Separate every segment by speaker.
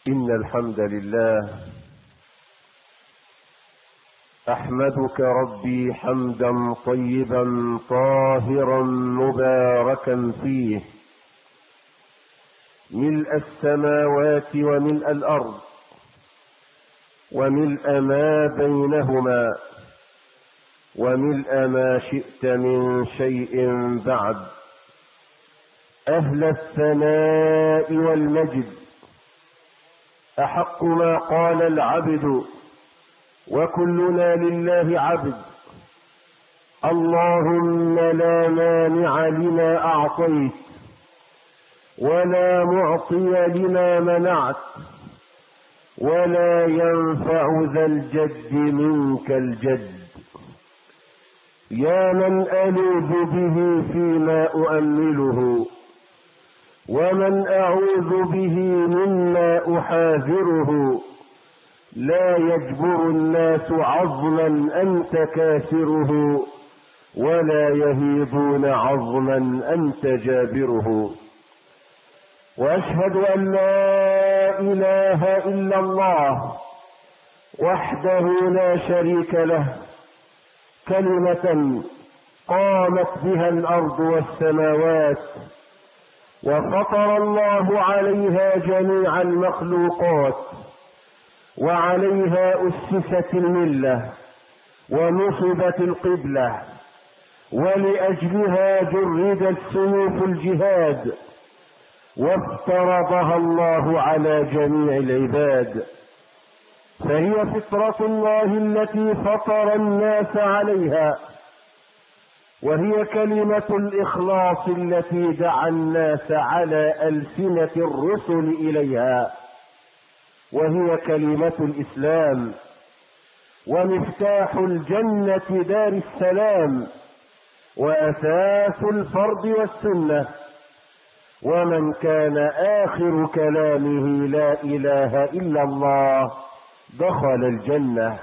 Speaker 1: إن الحمد لله أحمدك ربي حمدا طيبا طاهرا مباركا فيه، ملء السماوات وملء الأرض وملء ما بينهما وملء ما شئت من شيء بعد. أهل الثناء والمجد، أحق ما قال العبد وكلنا لله عبد. اللهم لا مانع لما أعطيت ولا معطي لما منعت ولا ينفع ذا الجد منك الجد. يا من ألوذ به فيما أؤمله ومن أعوذ به مما أحاذره. لا يجبر الناس عظما أنت كاسره ولا يهيبون عظما أنت جابره. وأشهد أن لا إله إلا الله وحده لا شريك له، كلمة قامت بها الأرض والسماوات وفطر الله عليها جميع المخلوقات، وعليها أسست الملة ونصبت القبلة، ولأجلها جردت سيوف الجهاد وافترضها الله على جميع العباد. فهي فطرة الله التي فطر الناس عليها، وهي كلمة الإخلاص التي دعا الناس على ألسنة الرسل إليها، وهي كلمة الإسلام ومفتاح الجنة دار السلام وأساس الفرض والسنة. ومن كان آخر كلامه لا إله إلا الله دخل الجنة.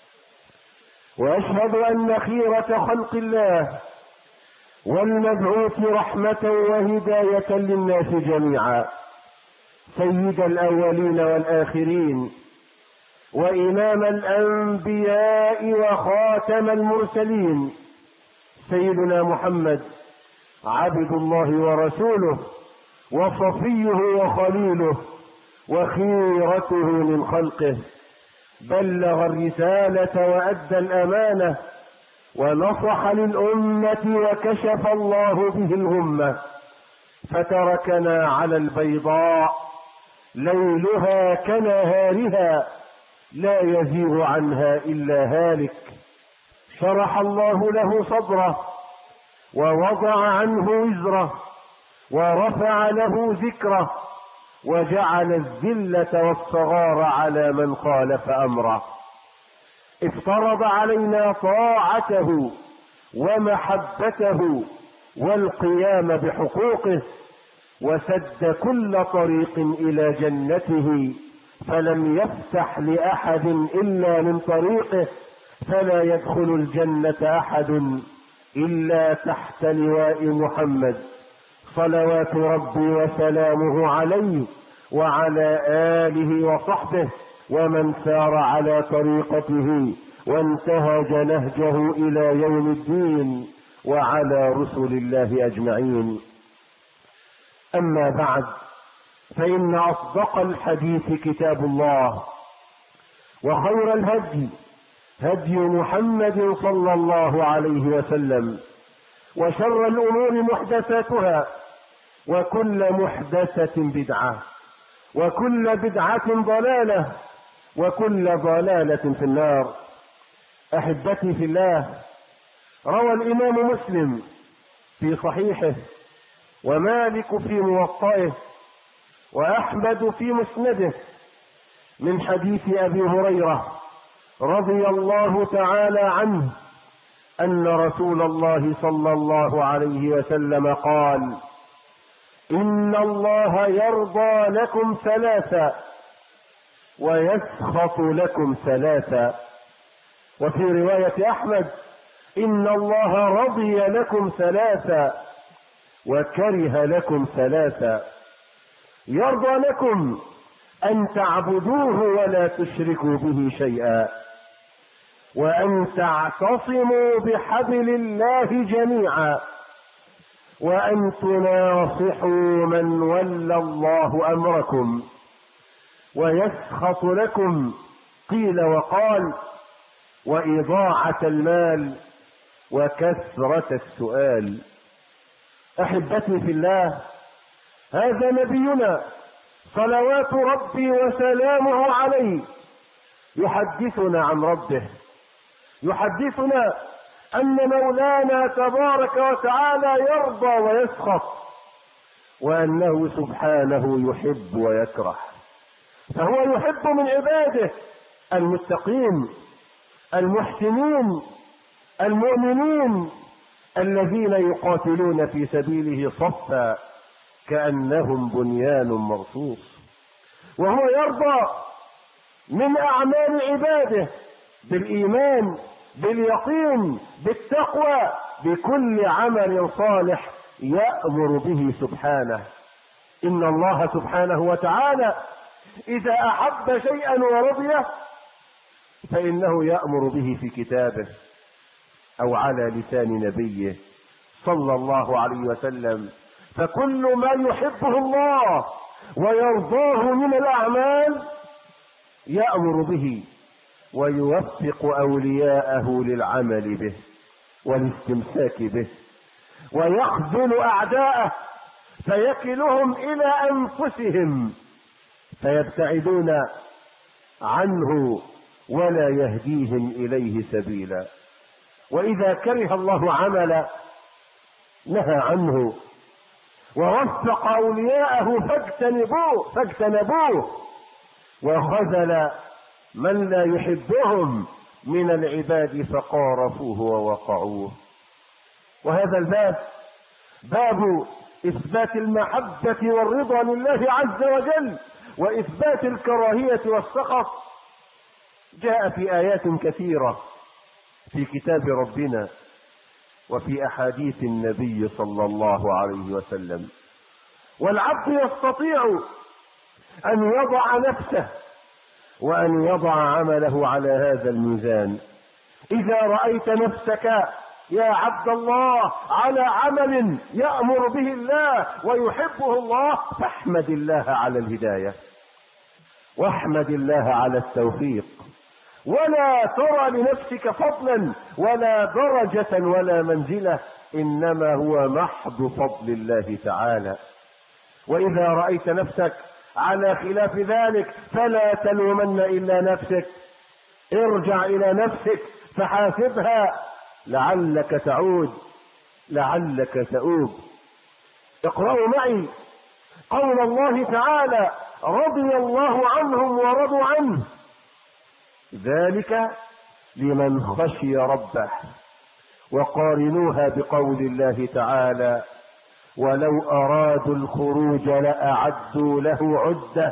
Speaker 1: وأشهد أن خيرة خلق الله والمبعوث رحمة وهداية للناس جميعا، سيد الأولين والآخرين وإمام الأنبياء وخاتم المرسلين، سيدنا محمد عبد الله ورسوله وصفيه وخليله وخيرته من خلقه، بلغ الرسالة وأدى الأمانة ونصح للأمة وكشف الله به الغمة، فتركنا على البيضاء ليلها كنهارها لا يزيغ عنها إلا هالك. شرح الله له صدره ووضع عنه وزره ورفع له ذكره وجعل الذلة والصغار على من خالف أمره. افترض علينا طاعته ومحبته والقيام بحقوقه، وسد كل طريق إلى جنته، فلم يفتح لأحد إلا من طريقه، فلا يدخل الجنة أحد إلا تحت لواء محمد صلوات ربي وسلامه عليه وعلى آله وصحبه ومن سار على طريقته وانتهج نهجه إلى يوم الدين، وعلى رسل الله أجمعين. أما بعد، فإن أصدق الحديث كتاب الله، وخير الهدي هدي محمد صلى الله عليه وسلم، وشر الأمور محدثاتها، وكل محدثة بدعة، وكل بدعة ضلالة، وكل ضلالة في النار. أحبتي في الله، روى الإمام مسلم في صحيحه ومالك في موطئه وأحمد في مسنده من حديث أبي هريرة رضي الله تعالى عنه أن رسول الله صلى الله عليه وسلم قال: إن الله يرضى لكم ثلاثا ويسخط لكم ثلاثا. وفي رواية أحمد: إن الله رضي لكم ثلاثا وكره لكم ثلاثا. يرضى لكم أن تعبدوه ولا تشركوا به شيئا، وأن تعتصموا بحبل الله جميعا، وأن تناصحوا من ولى الله أمركم ويسخط لكم قيل وقال وإضاعة المال وكثرة السؤال. أحبتي في الله، هذا نبينا صلوات ربي وسلامه عليه يحدثنا عن ربه، يحدثنا أن مولانا تبارك وتعالى يرضى ويسخط، وأنه سبحانه يحب ويكره. فهو يحب من عباده المتقين المحسنين المؤمنين الذين يقاتلون في سبيله صفا كأنهم بنيان مرصوص. وهو يرضى من أعمال عباده بالإيمان باليقين بالتقوى بكل عمل صالح يأمر به سبحانه. إن الله سبحانه وتعالى إذا أحب شيئا ورضيه فإنه يأمر به في كتابه أو على لسان نبيه صلى الله عليه وسلم. فكل ما يحبه الله ويرضاه من الأعمال يأمر به ويوفق أولياءه للعمل به والاستمساك به، ويخذل أعداءه فيكلهم إلى أنفسهم فيبتعدون عنه ولا يهديهم إليه سبيلا. وإذا كره الله عملا نهى عنه ووفق أولياءه فاجتنبوه وخذل من لا يحبهم من العباد فقارفوه ووقعوه. وهذا الباب باب إثبات المحبة والرضا لله عز وجل وإثبات الكراهية والسخط جاء في آيات كثيرة في كتاب ربنا وفي أحاديث النبي صلى الله عليه وسلم. والعبد يستطيع أن يضع نفسه وأن يضع عمله على هذا الميزان. إذا رأيت نفسك يا عبد الله على عمل يأمر به الله ويحبه الله فاحمد الله على الهداية واحمد الله على التوفيق، ولا ترى لنفسك فضلا ولا درجة ولا منزلة، إنما هو محض فضل الله تعالى. وإذا رأيت نفسك على خلاف ذلك فلا تلومن إلا نفسك، ارجع إلى نفسك فحاسبها لعلك تعود لعلك تؤوب. اقرأوا معي قول الله تعالى رضي الله عنهم ورضوا عنه ذلك لمن خشي ربه، وقارنوها بقول الله تعالى ولو أرادوا الخروج لأعدوا له عدة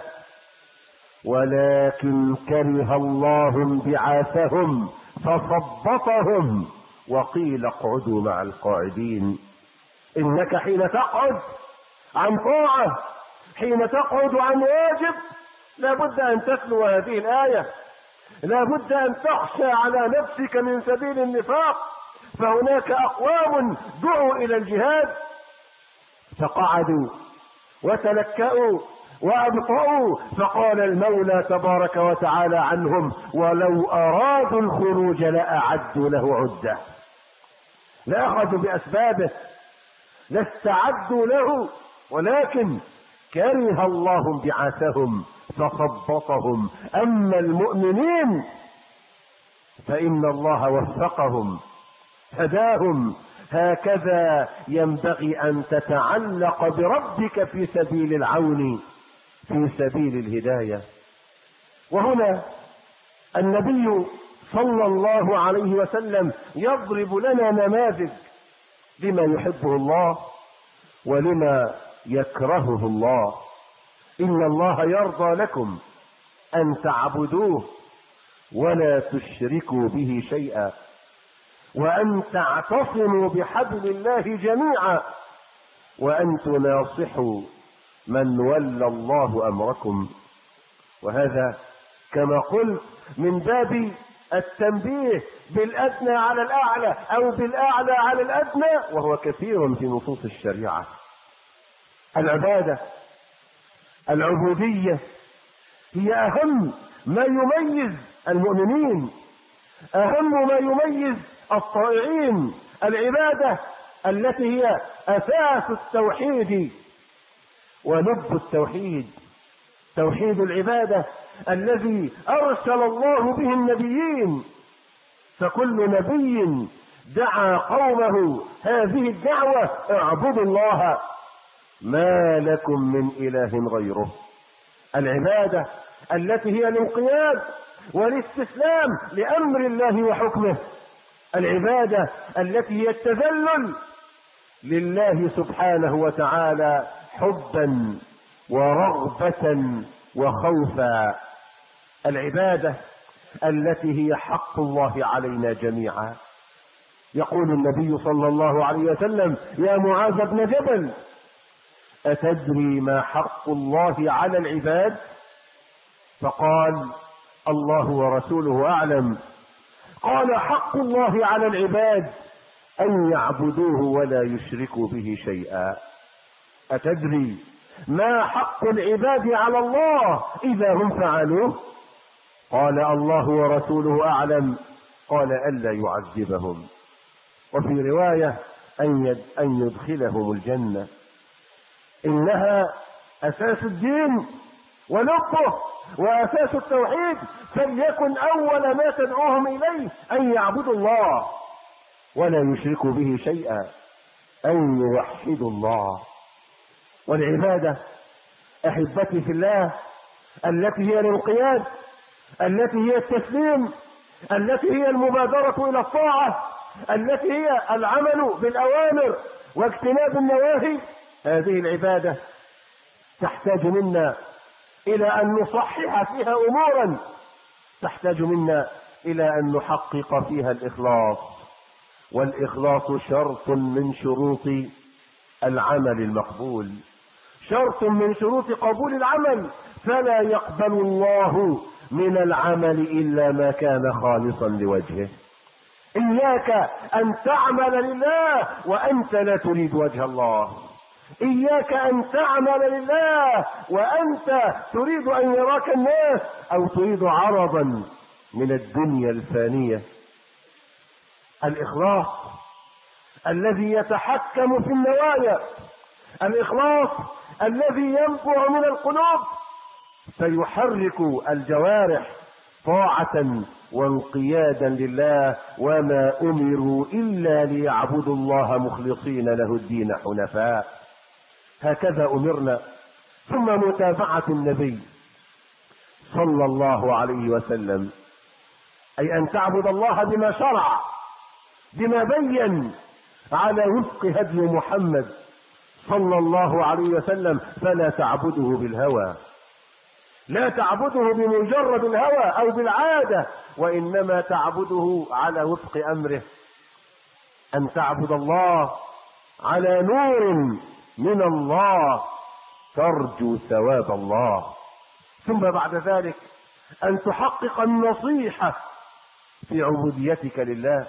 Speaker 1: ولكن كره الله بعاثهم فثبطهم وقيل اقعدوا مع القاعدين. إنك حين تقعد عن طاعة حين تقعد عن واجب لابد أن تتلو هذه الآية، لابد أن تخشى على نفسك من سبيل النفاق. فهناك أقوام دعوا إلى الجهاد فقعدوا وتلكأوا وأبطأوا، فقال المولى تبارك وتعالى عنهم ولو أرادوا الخروج لأعدوا له عدة، لأخذوا بأسبابه لاستعدوا له، ولكن كره الله بعاثهم فثبطهم. أما المؤمنين فإن الله وفقهم هداهم. هكذا ينبغي أن تتعلق بربك في سبيل العون في سبيل الهداية. وهنا النبي صلى الله عليه وسلم يضرب لنا نماذج لما يحبه الله ولما يكرهه الله. إن الله يرضى لكم أن تعبدوه ولا تشركوا به شيئا وأن تعتصموا بحبل الله جميعا وأن تناصحوا من ولى الله أمركم وهذا كما قلت من باب التنبيه بالأدنى على الأعلى أو بالأعلى على الأدنى، وهو كثير في نصوص الشريعة. العبادة العبودية هي أهم ما يميز المؤمنين، أهم ما يميز الطائعين. العبادة التي هي أساس التوحيد ولب التوحيد، توحيد العبادة الذي أرسل الله به النبيين، فكل نبي دعا قومه هذه الدعوة: اعبدوا الله ما لكم من إله غيره. العبادة التي هي الانقياد والاستسلام لأمر الله وحكمه، العبادة التي هي التذلل لله سبحانه وتعالى حبا ورغبة وخوفا، العبادة التي هي حق الله علينا جميعا. يقول النبي صلى الله عليه وسلم: يا معاذ بن جبل، أتدري ما حق الله على العباد؟ فقال: الله ورسوله أعلم. قال: حق الله على العباد أن يعبدوه ولا يشركوا به شيئا. أتدري ما حق العباد على الله إذا هم فعلوه؟ قال: الله ورسوله أعلم. قال: ألا يعذبهم، وفي رواية أن يدخلهم الجنة. إنها أساس الدين ولبه وأساس التوحيد، فليكن أول ما تدعوهم إليه أن يعبدوا الله ولا يشركوا به شيئا، أن يوحدوا الله. والعبادة أحبتي في الله التي هي الانقياد، التي هي التسليم، التي هي المبادرة إلى الطاعة، التي هي العمل بالأوامر واجتناب النواهي، هذه العبادة تحتاج منا إلى أن نصحح فيها أمورا، تحتاج منا إلى أن نحقق فيها الإخلاص، والإخلاص شرط من شروط العمل المقبول، شرط من شروط قبول العمل، فلا يقبل الله من العمل إلا ما كان خالصا لوجهه. إياك أن تعمل لله وأنت لا تريد وجه الله، إياك أن تعمل لله وأنت تريد أن يراك الناس أو تريد عرضا من الدنيا الفانية. الإخلاص الذي يتحكم في النوايا، الإخلاص الذي ينبع من القلوب فيحرك الجوارح طاعة وانقيادا لله، وما أمروا إلا ليعبدوا الله مخلصين له الدين حنفاء. هكذا أمرنا. ثم متابعة النبي صلى الله عليه وسلم، أي أن تعبد الله بما شرع، بما بين، على وفق هدي محمد صلى الله عليه وسلم، فلا تعبده بالهوى، لا تعبده بمجرد الهوى أو بالعادة، وإنما تعبده على وفق أمره، أن تعبد الله على نور من الله ترجو ثواب الله. ثم بعد ذلك أن تحقق النصيحة في عبوديتك لله،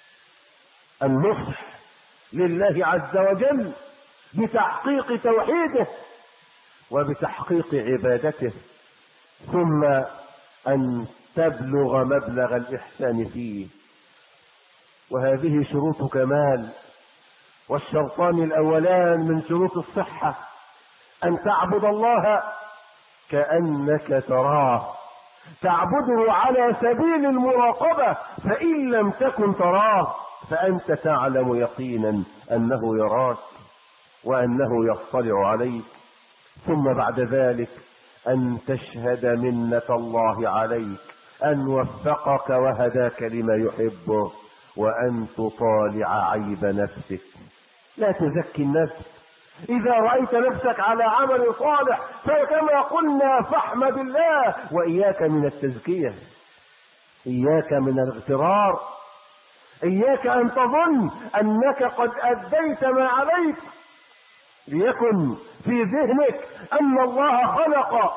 Speaker 1: النصح لله عز وجل بتحقيق توحيده وبتحقيق عبادته، ثم أن تبلغ مبلغ الإحسان فيه. وهذه شروط كمال، والشرطان الأولان من شروط الصحة أن تعبد الله كأنك تراه، تعبده على سبيل المراقبة، فإن لم تكن تراه فأنت تعلم يقينا أنه يراك وأنه يطلع عليك. ثم بعد ذلك أن تشهد منة الله عليك، أن وفقك وهداك لما يحبه، وأن تطالع عيب نفسك، لا تزكي النفس. إذا رأيت نفسك على عمل صالح فكما قلنا فاحمد الله، وإياك من التزكية، إياك من الاغترار، إياك أن تظن أنك قد أديت ما عليك، ليكن في ذهنك أن الله خلق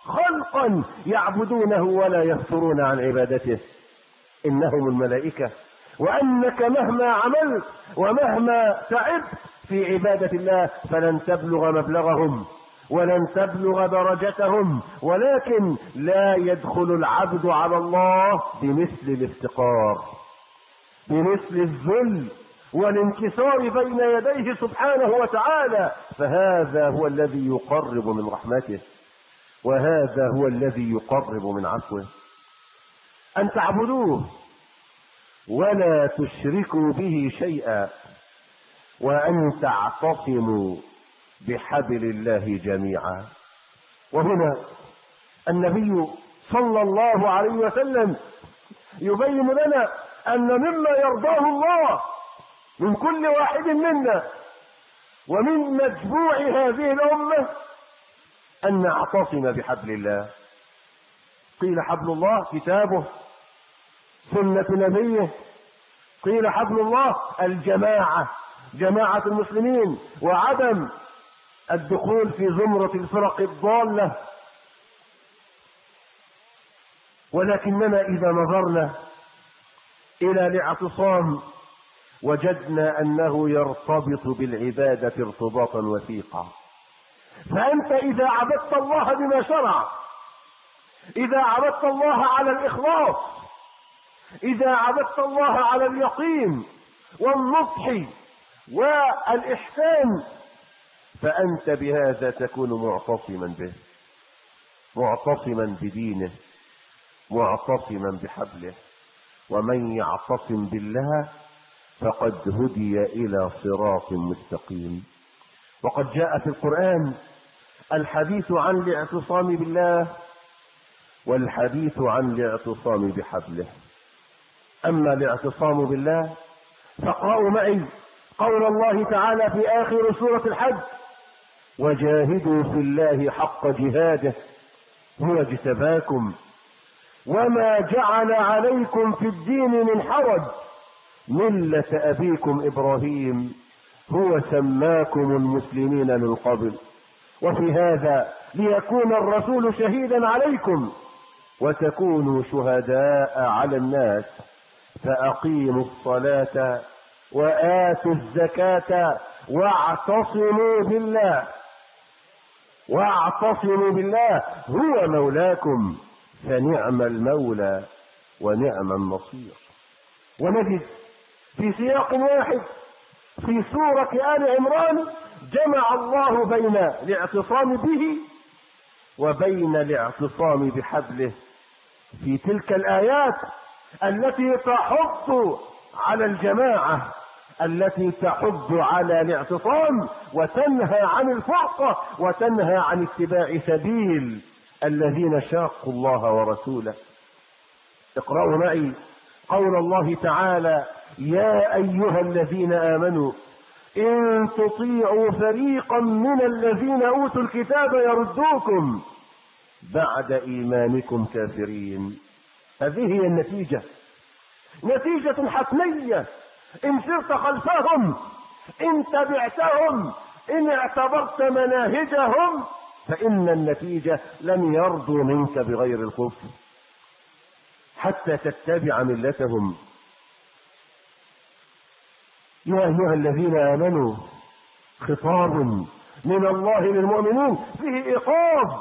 Speaker 1: خلقا يعبدونه ولا يفترون عن عبادته، إنهم الملائكة، وأنك مهما عملت ومهما تعبت في عبادة الله فلن تبلغ مبلغهم ولن تبلغ درجتهم، ولكن لا يدخل العبد على الله بمثل الافتقار، بمثل الذل والانكسار بين يديه سبحانه وتعالى. فهذا هو الذي يقرب من رحمته، وهذا هو الذي يقرب من عفوه، أن تعبدوه ولا تشركوا به شيئا، وأن تعتصموا بحبل الله جميعا. وهنا النبي صلى الله عليه وسلم يبين لنا أن مما يرضاه الله من كل واحد منا ومن مجموع هذه الأمة أن نعتصم بحبل الله. قيل حبل الله كتابه سنة نبيه، قيل حبل الله الجماعة، جماعة المسلمين، وعدم الدخول في زمرة الفرق الضالة. ولكننا إذا نظرنا إلى الاعتصام وجدنا أنه يرتبط بالعبادة ارتباطا وثيقا. فأنت إذا عبدت الله بما شرع، إذا عبدت الله على الإخلاص، إذا عبدت الله على اليقين والنصح والإحسان، فأنت بهذا تكون معتصما به، معتصما بدينه، معتصما بحبله. ومن يعتصم بالله فقد هدي إلى صراط مستقيم. وقد جاء في القرآن الحديث عن الاعتصام بالله والحديث عن الاعتصام بحبله. أما الاعتصام بالله فاقرأوا معي قول الله تعالى في آخر سورة الحج: وجاهدوا في الله حق جهاده هو اجتباكم وما جعل عليكم في الدين من حرج ملة أبيكم إبراهيم هو سماكم المسلمين من قبل وفي هذا ليكون الرسول شهيدا عليكم وتكونوا شهداء على الناس فأقيموا الصلاة وآتوا الزكاة واعتصموا بالله، واعتصموا بالله هو مولاكم فنعم المولى ونعم النصير. ونجد في سياق واحد في سورة آل عمران جمع الله بين الاعتصام به وبين الاعتصام بحبله في تلك الآيات التي تحض على الجماعة، التي تحض على الاعتصام وتنهى عن الفرقة وتنهى عن اتباع سبيل الذين شاقوا الله ورسوله. اقرأوا معي قول الله تعالى: يا أيها الذين آمنوا إن تطيعوا فريقا من الذين أوتوا الكتاب يردوكم بعد إيمانكم كافرين. هذه هي النتيجة، نتيجة حتمية إن سرت خلفهم، إن تبعتهم، إن اعتبرت مناهجهم، فإن النتيجة لن يرضوا منك بغير الكفر حتى تتبع ملتهم. يا أيها الذين آمنوا خطاب من الله للمؤمنين فيه إيقاظ،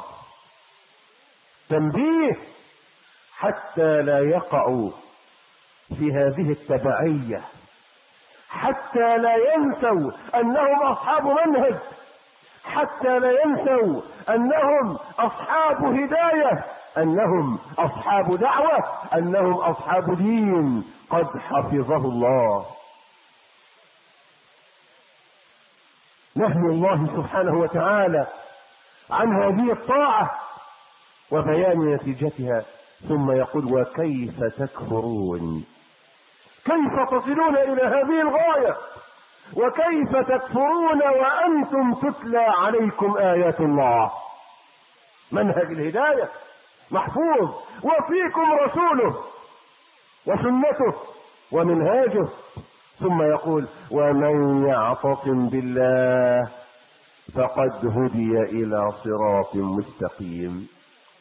Speaker 1: تنبيه حتى لا يقعوا في هذه التبعية، حتى لا ينسوا أنهم أصحاب منهج، حتى لا ينسوا أنهم أصحاب هداية، أنهم أصحاب دعوة، أنهم أصحاب دين قد حفظه الله. نهي الله سبحانه وتعالى عن هذه الطاعة وبيان نتيجتها، ثم يقول: وكيف تكفرون؟ كيف تصلون إلى هذه الغاية؟ وكيف تكفرون وأنتم تتلى عليكم آيات الله؟ منهج الهداية محفوظ وفيكم رسوله وسنته ومنهاجه. ثم يقول: ومن يعتصم بالله فقد هدي إلى صراط مستقيم.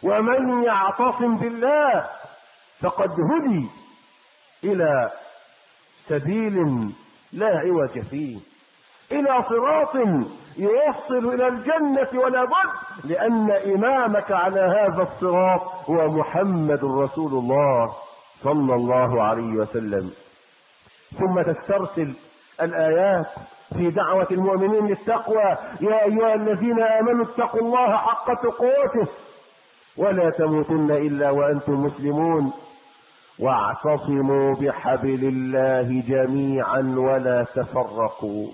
Speaker 1: ومن يعتصم بالله فقد هدي إلى سبيل لا عوج فيه، إلى صراط يوصل إلى الجنة ولا بد، لأن إمامك على هذا الصراط هو محمد رسول الله صلى الله عليه وسلم. ثم تسترسل الآيات في دعوة المؤمنين للتقوى: يا أيها الذين آمنوا اتقوا الله حق تقاته ولا تموتن إلا وأنتم مسلمون واعتصموا بحبل الله جميعا ولا تفرقوا.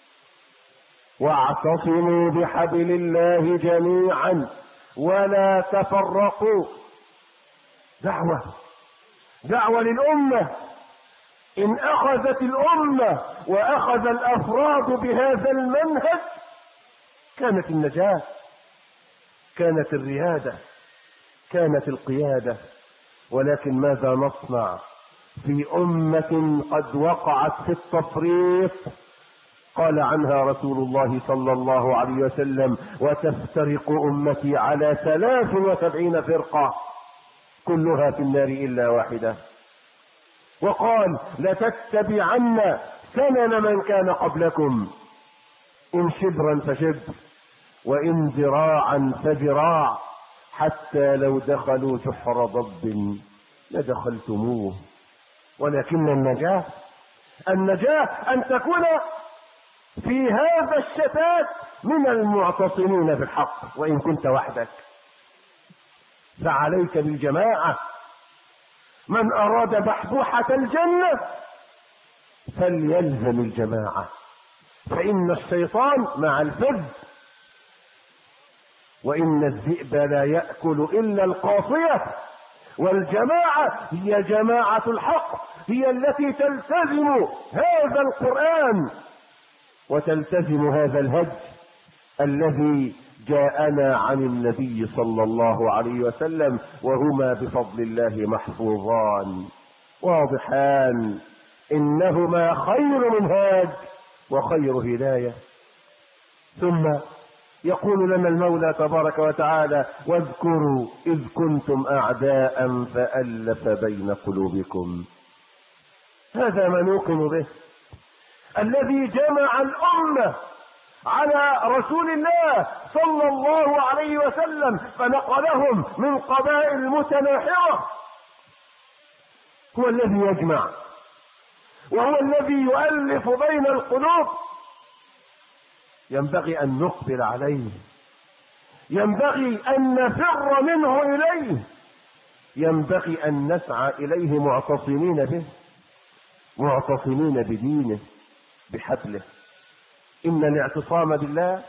Speaker 1: واعتصموا بحبل الله جميعا ولا تفرقوا. دعوة للأمة. إن أخذت الأمة وأخذ الأفراد بهذا المنهج كانت النجاة، كانت الريادة، كانت القيادة. ولكن ماذا نصنع في أمة قد وقعت في التفريط؟ قال عنها رسول الله صلى الله عليه وسلم: وتفترق أمتي على 73 فرقة كلها في النار إلا واحدة. وقال: لتتبعن سنن من كان قبلكم إن شبرا فشبر وإن ذراعا فذراع حتى لو دخلوا جحر ضب لدخلتموه. ولكن النجاة أن تكون في هذا الشتات من المعتصمين بالحق. وإن كنت وحدك فعليك بالجماعة. من أراد بحبوحة الجنة فليلزم الجماعة، فإن الشيطان مع الفذ، وإن الذئب لا يأكل إلا القاصية. والجماعة هي جماعة الحق، هي التي تلتزم هذا القرآن وتلتزم هذا الهدي الذي جاءنا عن النبي صلى الله عليه وسلم، وهما بفضل الله محفوظان واضحان، إنهما خير منهاج وخير هداية. ثم يقول لنا المولى تبارك وتعالى: واذكروا إذ كنتم أعداء فألف بين قلوبكم. هذا ما نوقن به، الذي جمع الأمة على رسول الله صلى الله عليه وسلم فنقلهم من قبائل متناحرة، هو الذي يجمع وهو الذي يؤلف بين القلوب. ينبغي أن نقبل عليه، ينبغي أن نفر منه إليه، ينبغي أن نسعى إليه معتصمين به، معتصمين بدينه بحبله. إن الاعتصام بالله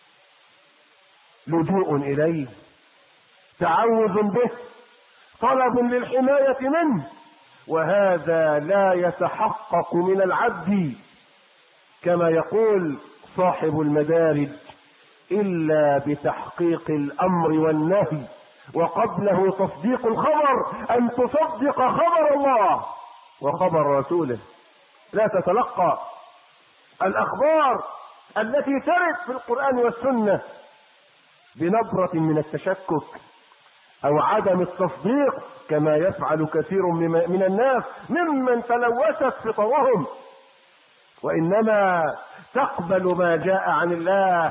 Speaker 1: لجوء إليه، تعوذ به، طلب للحماية منه، وهذا لا يتحقق من العبد كما يقول صاحب المدارج إلا بتحقيق الأمر والنهي، وقبله تصديق الخبر، أن تصدق خبر الله وخبر رسوله. لا تتلقى الأخبار التي ترد في القرآن والسنة بنبرة من التشكك أو عدم التصديق كما يفعل كثير من الناس ممن تلوثت فطرهم، وإنما تقبل ما جاء عن الله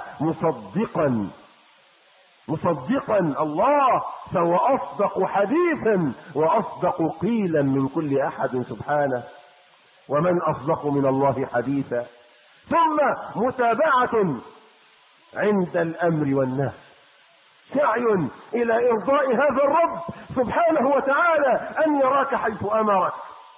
Speaker 1: مصدقا الله، فهو أصدق حديثا وأصدق قيلا من كل أحد سبحانه، ومن أصدق من الله حديثا. ثم متابعة عند الأمر والنهي، سعي إلى إرضاء هذا الرب سبحانه وتعالى، أن يراك حيث أمرك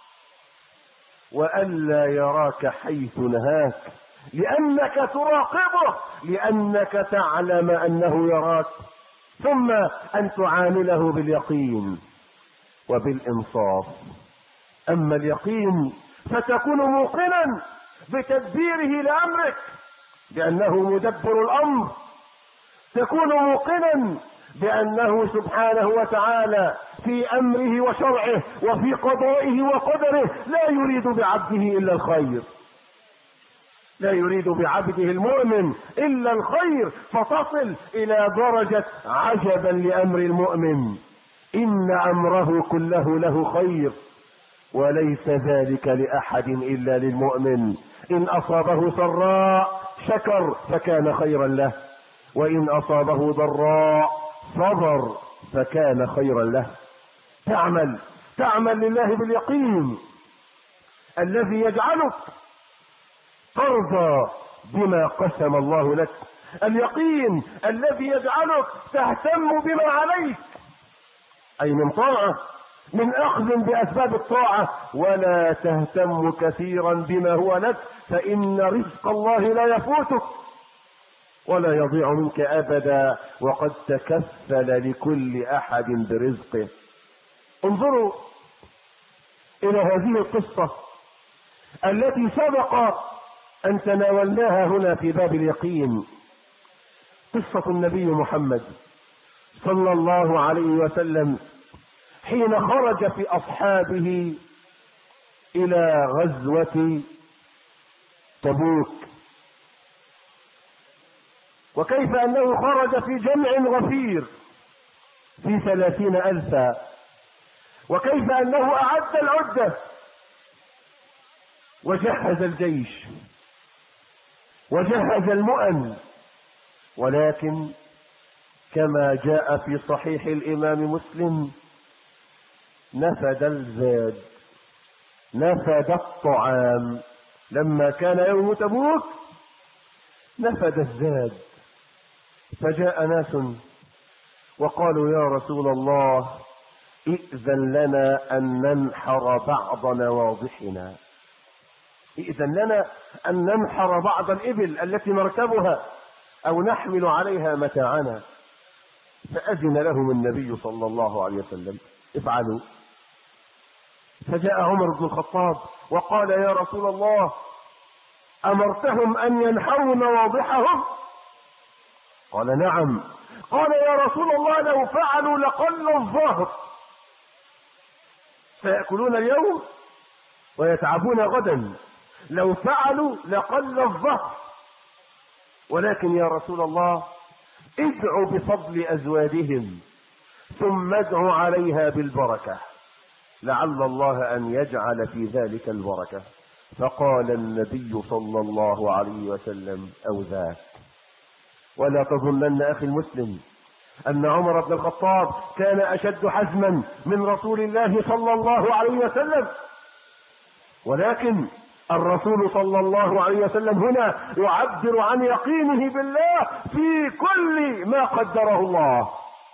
Speaker 1: وألا يراك حيث نهاك، لأنك تراقبه، لأنك تعلم أنه يراك. ثم أن تعامله باليقين وبالإنصاف. أما اليقين فتكون موقنا بتدبيره لأمرك بأنه مدبر الأمر، تكون موقنا بأنه سبحانه وتعالى في أمره وشرعه وفي قضائه وقدره لا يريد بعبده إلا الخير. لا يريد بعبده المؤمن إلا الخير، فتصل إلى درجة عجبا لأمر المؤمن، إن أمره كله له خير وليس ذلك لأحد إلا للمؤمن. إن أصابه سراء شكر فكان خيرا له، وإن أصابه ضراء صبر فكان خيرا له. تعمل لله باليقين الذي يجعلك ترضى بما قسم الله لك، اليقين الذي يجعلك تهتم بما عليك، أي من طاعة، من أخذ بأسباب الطاعة، ولا تهتم كثيرا بما هو لك، فإن رزق الله لا يفوتك ولا يضيع منك أبدا، وقد تكفل لكل أحد برزقه. انظروا إلى هذه القصة التي سبق أن تناولناها هنا في باب اليقين، قصة النبي محمد صلى الله عليه وسلم حين خرج في أصحابه إلى غزوة تبوك، وكيف أنه خرج في جمع غفير في 30,000، وكيف أنه أعد العدة وجهز الجيش وجهز المؤن، ولكن كما جاء في صحيح الإمام مسلم نفد الزاد، نفد الطعام، لما كان يوم تبوك نفد الزاد، فجاء ناس وقالوا يا رسول الله ائذن لنا أن ننحر بعض نواضحنا، ائذن لنا أن ننحر بعض الإبل التي نركبها أو نحمل عليها متاعنا. فأذن لهم النبي صلى الله عليه وسلم افعلوا. فجاء عمر بن الخطاب وقال يا رسول الله أمرتهم أن ينحروا نواضحهم؟ قال نعم. قال يا رسول الله لو فعلوا لقل الظهر، سيأكلون اليوم ويتعبون غدا، لو فعلوا لقل الظهر، ولكن يا رسول الله ادعوا بفضل أزوادهم ثم ادعوا عليها بالبركة، لعل الله أن يجعل في ذلك البركة. فقال النبي صلى الله عليه وسلم أو ذاك. ولا تظنن أخي المسلم أن عمر بن الخطاب كان أشد حزما من رسول الله صلى الله عليه وسلم، ولكن الرسول صلى الله عليه وسلم هنا يعبر عن يقينه بالله في كل ما قدره الله،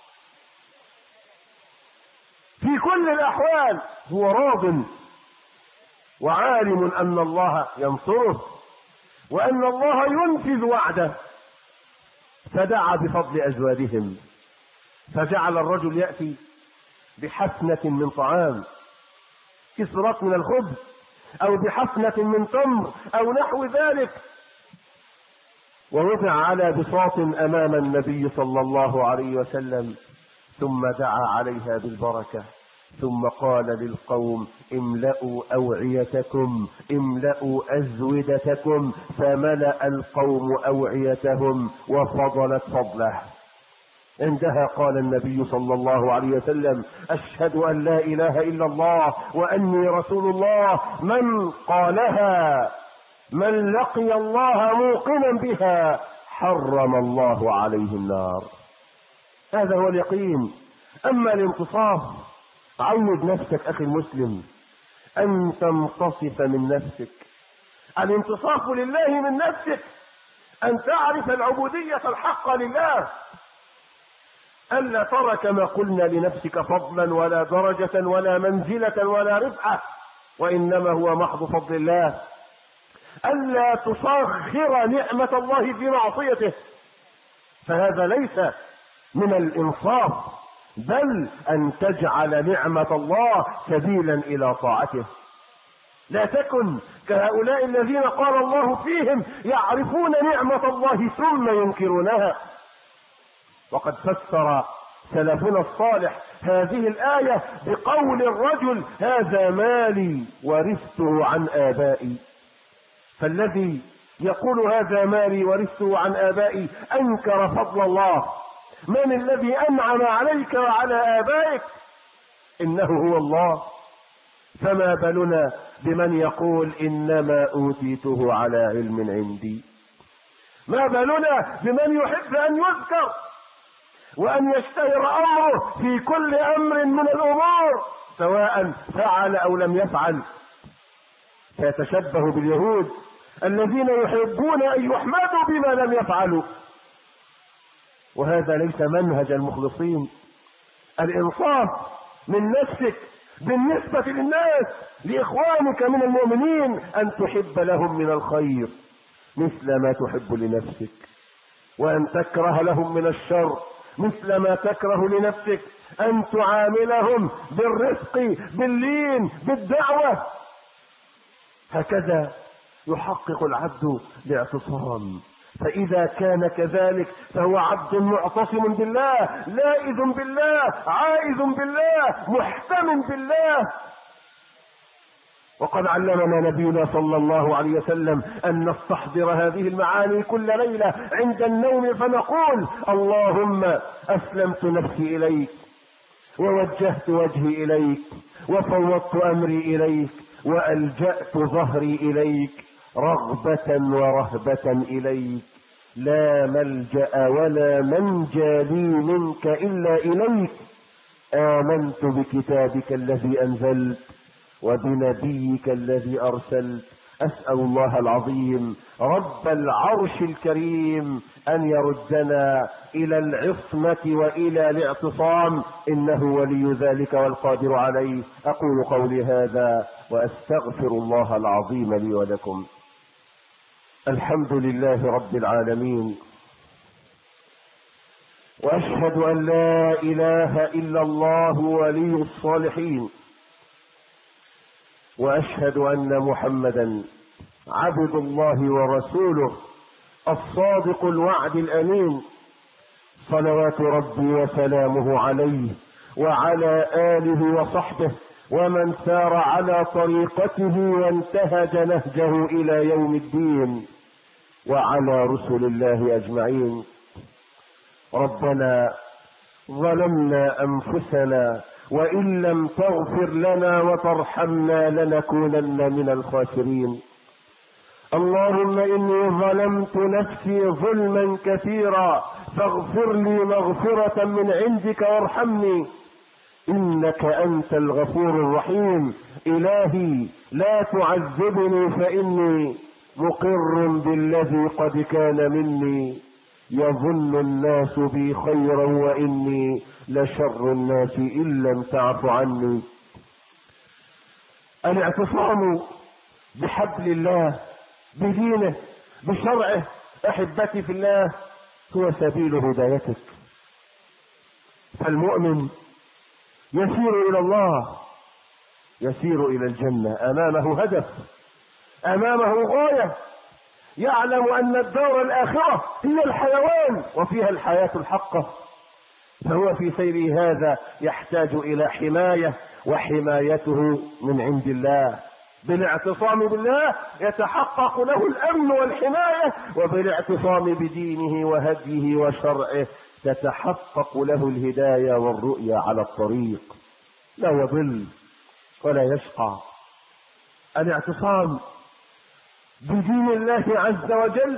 Speaker 1: في كل الأحوال هو راض وعالم أن الله ينصره وأن الله ينفذ وعده. فدعا بفضل أزوادهم، فجعل الرجل يأتي بحفنة من طعام، كسرة من الخبز أو بحفنة من تمر أو نحو ذلك، ووضع على بساط أمام النبي صلى الله عليه وسلم، ثم دعا عليها بالبركة، ثم قال للقوم املأوا أوعيتكم، املأوا أزودتكم، فملأ القوم أوعيتهم وفضلت فضله. عندها قال النبي صلى الله عليه وسلم أشهد أن لا إله إلا الله وأني رسول الله، من قالها من لقي الله موقنا بها حرم الله عليه النار. هذا هو اليقين. أما الانتصاف، عود نفسك أخي المسلم أن تنتصف من نفسك. الانتصاف لله من نفسك، أن تعرف العبودية الحق لله، ألا ترى كما قلنا لنفسك فضلا ولا درجة ولا منزلة ولا رفعة، وإنما هو محض فضل الله. ألا تسخر نعمة الله في معصيته، فهذا ليس من الإنصاف، بل أن تجعل نعمة الله سبيلا إلى طاعته. لا تكن كهؤلاء الذين قال الله فيهم يعرفون نعمة الله ثم ينكرونها. وقد فسر سلفنا الصالح هذه الآية بقول الرجل هذا مالي ورثته عن آبائي. فالذي يقول هذا مالي ورثته عن آبائي، أنكر فضل الله. من الذي أنعم عليك وعلى آبائك؟ إنه هو الله. فما بالنا بمن يقول إنما أوتيته على علم عندي؟ ما بالنا بمن يحب أن يذكر وأن يشتهر أمره في كل أمر من الأمور سواء فعل أو لم يفعل، فيتشبه باليهود الذين يحبون أن يحمدوا بما لم يفعلوا. وهذا ليس منهج المخلصين. الإنصاف من نفسك بالنسبة للناس، لإخوانك من المؤمنين، أن تحب لهم من الخير مثل ما تحب لنفسك، وأن تكره لهم من الشر مثل ما تكره لنفسك، أن تعاملهم بالرفق باللين بالدعوة. هكذا يحقق العبد الاعتصام. فإذا كان كذلك فهو عبد معتصم بالله، لائذ بالله، عائذ بالله، محتم بالله. وقد علمنا نبينا صلى الله عليه وسلم أن نستحضر هذه المعاني كل ليلة عند النوم، فنقول: اللهم أسلمت نفسي إليك، ووجهت وجهي إليك، وفوضت أمري إليك، وألجأت ظهري إليك، رغبة ورهبة إليك، لا ملجأ ولا منجى لي منك إلا إليك. آمنت بكتابك الذي أنزلت وبنبيك الذي أرسلت. أسأل الله العظيم رب العرش الكريم أن يردنا إلى العصمة وإلى الاعتصام، إنه ولي ذلك والقادر عليه. أقول قولي هذا وأستغفر الله العظيم لي ولكم. الحمد لله رب العالمين، وأشهد أن لا إله إلا الله ولي الصالحين، وأشهد أن محمدا عبد الله ورسوله الصادق الوعد الأمين، صلوات ربي وسلامه عليه وعلى آله وصحبه ومن سار على طريقته وانتهج نهجه إلى يوم الدين، وعلى رسل الله أجمعين. ربنا ظلمنا أنفسنا، وإن لم تغفر لنا وترحمنا لنكونن من الخاسرين. اللهم إني ظلمت نفسي ظلما كثيرا، فاغفر لي مغفرة من عندك وارحمني، إنك أنت الغفور الرحيم. إلهي لا تعذبني فإني مقر بالذي قد كان مني، يظن الناس بي خيرا وإني لشر الناس إن لم تعف عني. الاعتصام بحبل الله، بدينه، بشرعه، أحبتي في الله، هو سبيل هدايتك. فالمؤمن يسير إلى الله، يسير إلى الجنة، أمامه هدف، أمامه غاية، يعلم أن الدار الآخرة هي الحيوان وفيها الحياة الحقة، فهو في سيره هذا يحتاج إلى حماية، وحمايته من عند الله. بالاعتصام بالله يتحقق له الأمن والحماية، وبالاعتصام بدينه وهديه وشرعه تتحقق له الهداية والرؤية على الطريق، لا يضل ولا يشقى. الاعتصام بدين الله عز وجل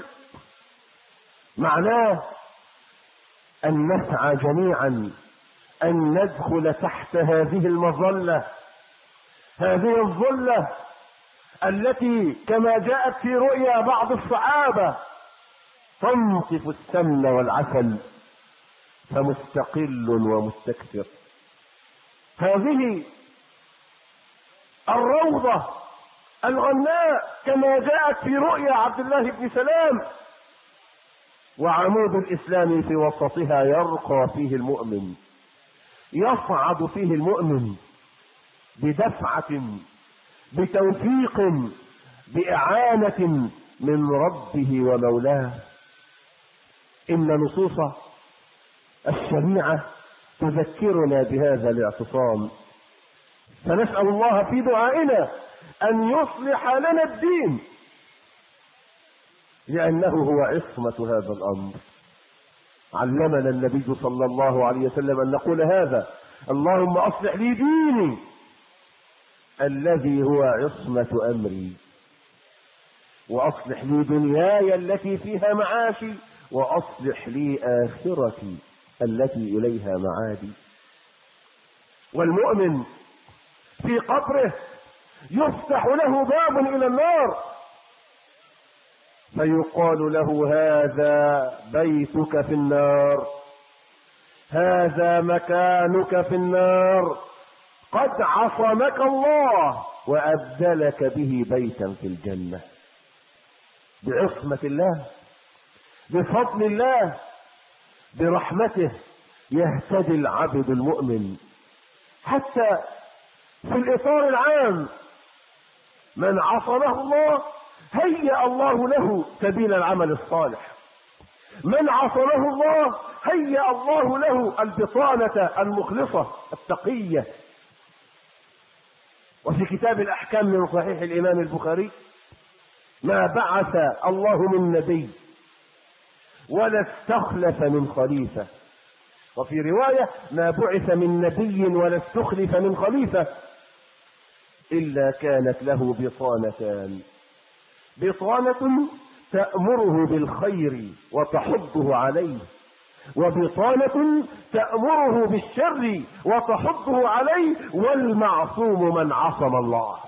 Speaker 1: معناه أن نسعى جميعا أن ندخل تحت هذه المظلة، هذه الظلة التي كما جاءت في رؤيا بعض الصحابة تنصف السمن والعسل، فمستقل ومستكثر. هذه الروضة الغناء كما جاءت في رؤيا عبد الله بن سلام، وعمود الإسلام في وسطها يرقى فيه المؤمن، يصعد فيه المؤمن بدفعة، بتوفيق، بإعانة من ربه ومولاه. إن نصوص الشريعة تذكرنا بهذا الاعتصام، فنسأل الله في دعائنا أن يصلح لنا الدين، لأنه هو عصمة هذا الأمر. علمنا النبي صلى الله عليه وسلم أن نقول هذا: اللهم أصلح لي ديني الذي هو عصمة أمري، وأصلح لي دنياي التي فيها معاشي، وأصلح لي آخرتي التي إليها معادي. والمؤمن في قبره يفتح له باب إلى النار فيقال له: هذا بيتك في النار، هذا مكانك في النار، قد عصمك الله وأبدلك به بيتا في الجنة. بعصمة الله، بفضل الله، برحمته يهتدي العبد المؤمن. حتى في الإطار العام، من عصمه الله هيأ الله له سبيل العمل الصالح، من عصمه الله هيأ الله له البطانة المخلصة التقية. وفي كتاب الأحكام من صحيح الإمام البخاري: ما بعث الله من نبي ولا استخلف من خليفة. وفي رواية: ما بعث من نبي ولا استخلف من خليفة إلا كانت له بطانتان: بطانة تأمره بالخير وتحضه عليه، وبطانة تأمره بالشر وتحضه عليه، والمعصوم من عصم الله.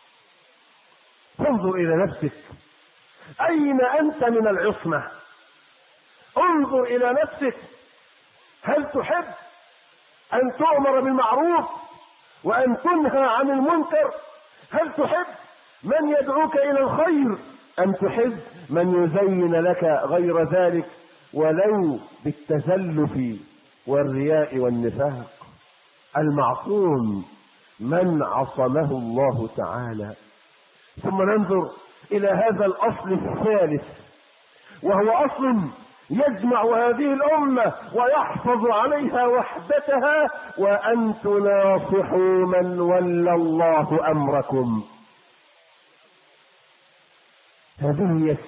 Speaker 1: انظر إلى نفسك، أين أنت من العصمة؟ انظر إلى نفسك، هل تحب أن تؤمر بالمعروف وأن تنهى عن المنكر؟ هل تحب من يدعوك إلى الخير أم تحب من يزين لك غير ذلك ولو بالتزلف والرياء والنفاق؟ المعصوم من عصمه الله تعالى. ثم ننظر إلى هذا الأصل الثالث، وهو أصل يجمع هذه الأمة ويحفظ عليها وحدتها: وأن تناصحوا من ولى الله أمركم. هذه هي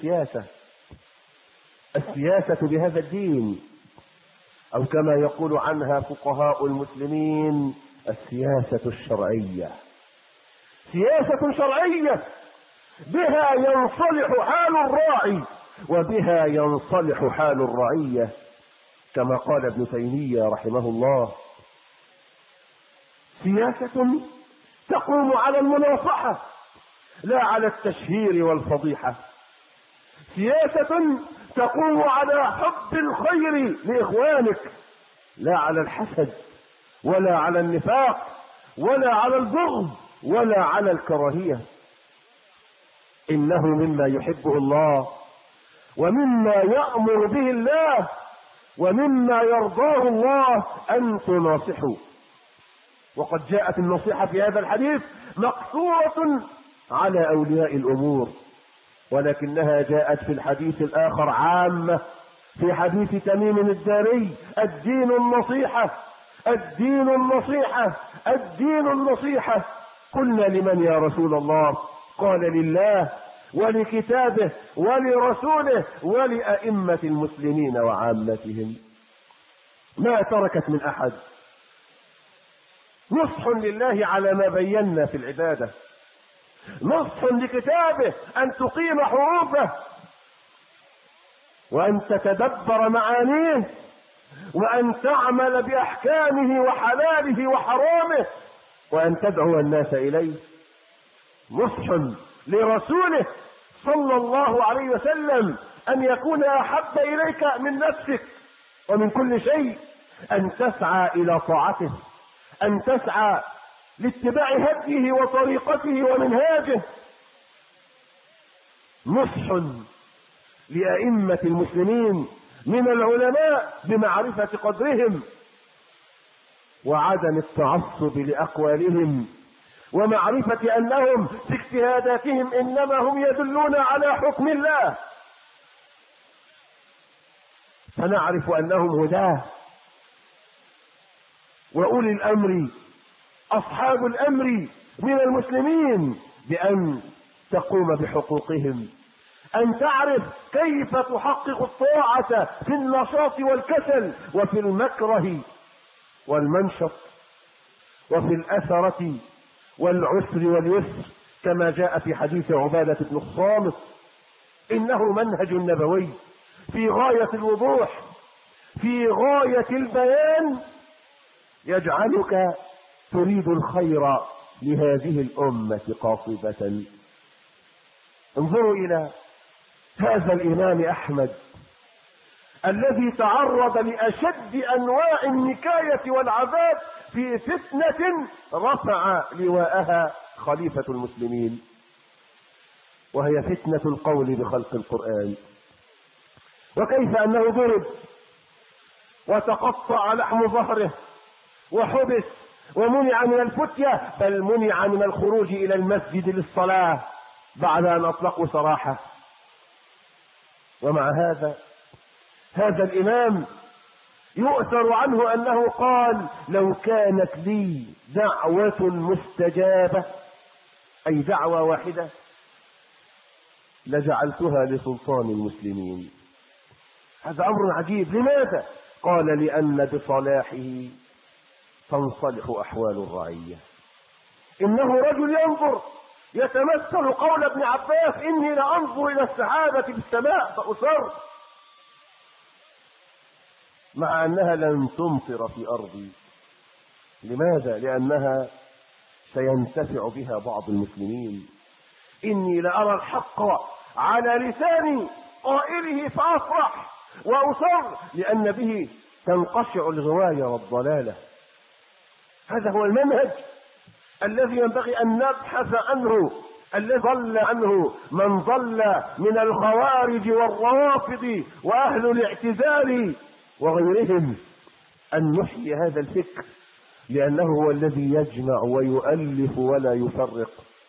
Speaker 1: السياسة بهذا الدين، أو كما يقول عنها فقهاء المسلمين: السياسة الشرعية. سياسة شرعية بها ينصلح حال الراعي وبها ينصلح حال الرعية، كما قال ابن تيمية رحمه الله: سياسة تقوم على المناصحة لا على التشهير والفضيحة، سياسة تقوم على حب الخير لإخوانك لا على الحسد ولا على النفاق ولا على البغض ولا على الكراهية. إنه مما يحبه الله ومما يأمر به الله ومما يرضاه الله أن تناصحوا. وقد جاءت النصيحة في هذا الحديث مقصورة على أولياء الأمور، ولكنها جاءت في الحديث الآخر عامة، في حديث تميم الداري: الدين النصيحة، الدين النصيحة، الدين النصيحة. قلنا: لمن يا رسول الله؟ قال: لله ولكتابه ولرسوله ولأئمة المسلمين وعامتهم. ما تركت من أحد. نصح لله على ما بينا في العبادة، نصح لكتابه أن تقيم حروفه وأن تتدبر معانيه وأن تعمل بأحكامه وحلاله وحرامه وأن تدعو الناس إليه. نصح لرسوله صلى الله عليه وسلم أن يكون أحب إليك من نفسك ومن كل شيء، أن تسعى إلى طاعته، أن تسعى لاتباع هديه وطريقته ومنهاجه. نصح لأئمة المسلمين من العلماء بمعرفة قدرهم وعدم التعصب لأقوالهم، ومعرفة أنهم في اجتهاداتهم إنما هم يدلون على حكم الله، فنعرف أنهم هداه. وأولي الأمر أصحاب الأمر من المسلمين بأن تقوم بحقوقهم، أن تعرف كيف تحقق الطاعة في النشاط والكسل، وفي المكره والمنشط، وفي الأثرة والعسر واليسر، كما جاء في حديث عبادة بن الصامت. إنه منهج نبوي في غاية الوضوح، في غاية البيان، يجعلك تريد الخير لهذه الأمة قاصدة. انظروا إلى هذا الإمام أحمد الذي تعرض لأشد أنواع النكاية والعذاب في فتنة رفع لواءها خليفة المسلمين، وهي فتنة القول بخلق القرآن. وكيف أنه ضرب وتقطع لحم ظهره وحبس ومنع من الفتية، بل منع من الخروج إلى المسجد للصلاة بعد أن أطلقوا سراحه. ومع هذا الإمام يؤثر عنه أنه قال: لو كانت لي دعوة مستجابة، أي دعوة واحدة، لجعلتها لسلطان المسلمين. هذا أمر عجيب. لماذا؟ قال: لأن بصلاحه تنصلح أحوال الرعية. إنه رجل ينظر، يتمثل قول ابن عباس: إني لأنظر إلى السحابة في السماء فأسر، مع أنها لن تمطر في أرضي. لماذا؟ لأنها سينتفع بها بعض المسلمين. إني لأرى الحق على لسان قائله فأفرح وأسر، لأن به تنقشع الغواية والضلالة. هذا هو المنهج الذي ينبغي أن نبحث عنه، الذي ضل عنه من ضل من الخوارج والروافض وأهل الاعتزال وغيرهم، أن نحيي هذا الفكر، لأنه هو الذي يجمع ويؤلف ولا يفرق.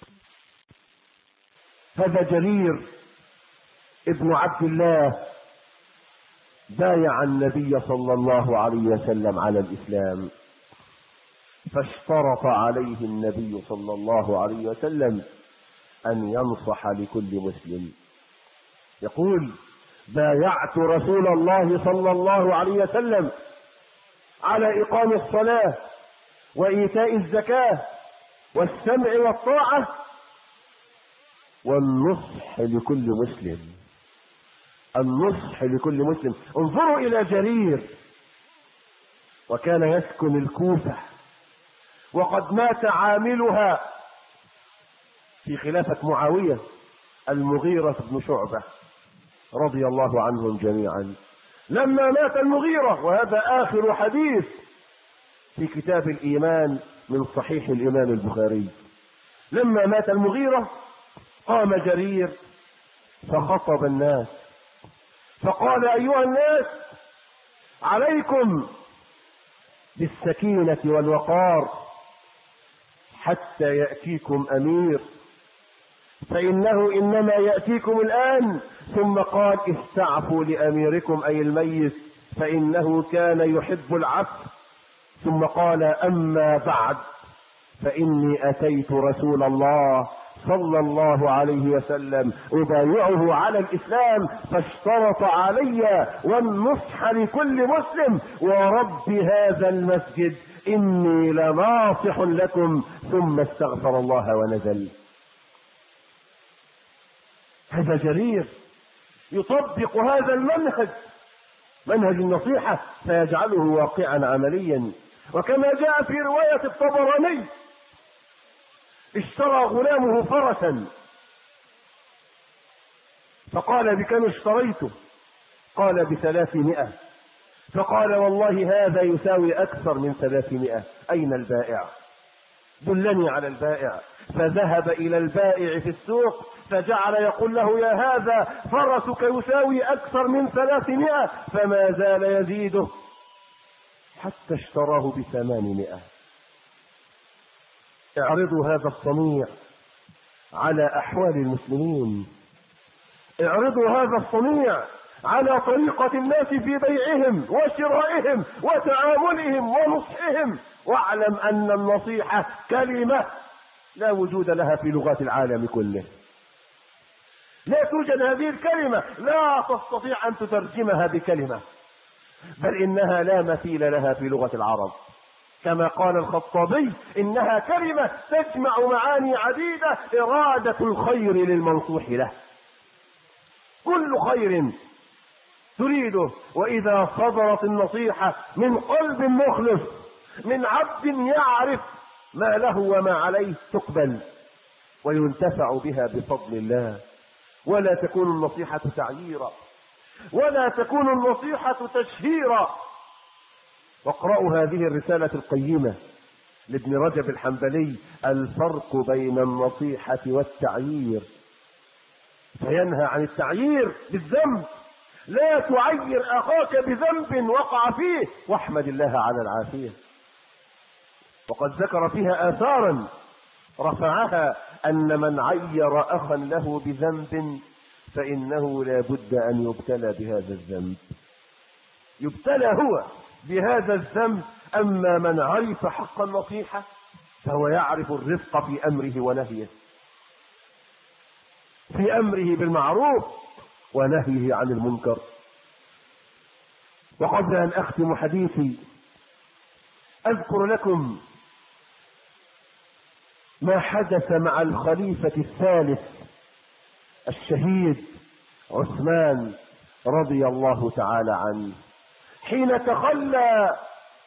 Speaker 1: هذا جرير ابن عبد الله بايع النبي صلى الله عليه وسلم على الإسلام، فاشترط عليه النبي صلى الله عليه وسلم أن ينصح لكل مسلم. يقول: بايعت رسول الله صلى الله عليه وسلم على إقام الصلاة وإيتاء الزكاة والسمع والطاعة والنصح لكل مسلم. النصح لكل مسلم. انظروا إلى جرير، وكان يسكن الكوفة، وقد مات عاملها في خلافة معاوية المغيرة بن شعبة رضي الله عنهم جميعا. لما مات المغيرة، وهذا آخر حديث في كتاب الإيمان من صحيح الإمام البخاري، لما مات المغيرة قام جرير فخطب الناس فقال: أيها الناس، عليكم بالسكينة والوقار حتى يأتيكم أمير، فإنه إنما يأتيكم الآن. ثم قال: استعفوا لأميركم أي الميت، فإنه كان يحب العفو. ثم قال: أما بعد، فإني أتيت رسول الله صلى الله عليه وسلم أبايعه على الإسلام، فاشترط علي والنصح لكل مسلم، ورب هذا المسجد إني لناصح لكم. ثم استغفر الله ونزل. هذا جرير يطبق هذا المنهج، منهج النصيحة، فيجعله واقعا عمليا. وكما جاء في رواية الطبراني: اشترى غلامه فرسا، فقال: بكم اشتريته؟ قال: ب300. فقال: والله هذا يساوي أكثر من 300. أين البائع؟ دلني على البائع. فذهب إلى البائع في السوق، فجعل يقول له: يا هذا فرسك يساوي أكثر من 300. فما زال يزيده حتى اشتراه ب800. اعرضوا هذا الصنيع على أحوال المسلمين، اعرضوا هذا الصنيع على طريقة الناس في بيعهم وشرائهم وتعاملهم ونصحهم، واعلم أن النصيحة كلمة لا وجود لها في لغات العالم كله. لا توجد هذه الكلمة، لا تستطيع أن تترجمها بكلمة، بل إنها لا مثيل لها في لغة العرب. كما قال الخطابي: إنها كلمة تجمع معاني عديدة، إرادة الخير للمنصوح له، كل خير تريده. وإذا صدرت النصيحة من قلب مخلص، من عبد يعرف ما له وما عليه، تقبل وينتفع بها بفضل الله. ولا تكون النصيحة تعييرا، ولا تكون النصيحة تشهيرا. واقرأوا هذه الرسالة القيمة لابن رجب الحنبلي: الفرق بين النصيحة والتعيير. فينهى عن التعيير بالذنب. لا تعير أخاك بذنب وقع فيه، واحمد الله على العافية. وقد ذكر فيها آثارا رفعها أن من عير أخا له بذنب فإنه لا بد أن يبتلى بهذا الذنب، يبتلى هو بهذا الذنب. أما من عرف حق النصيحة فهو يعرف الرفق في أمره ونهيه، في أمره بالمعروف ونهيه عن المنكر. وقبل أن أختم حديثي أذكر لكم ما حدث مع الخليفة الثالث الشهيد عثمان رضي الله تعالى عنه، حين تخلى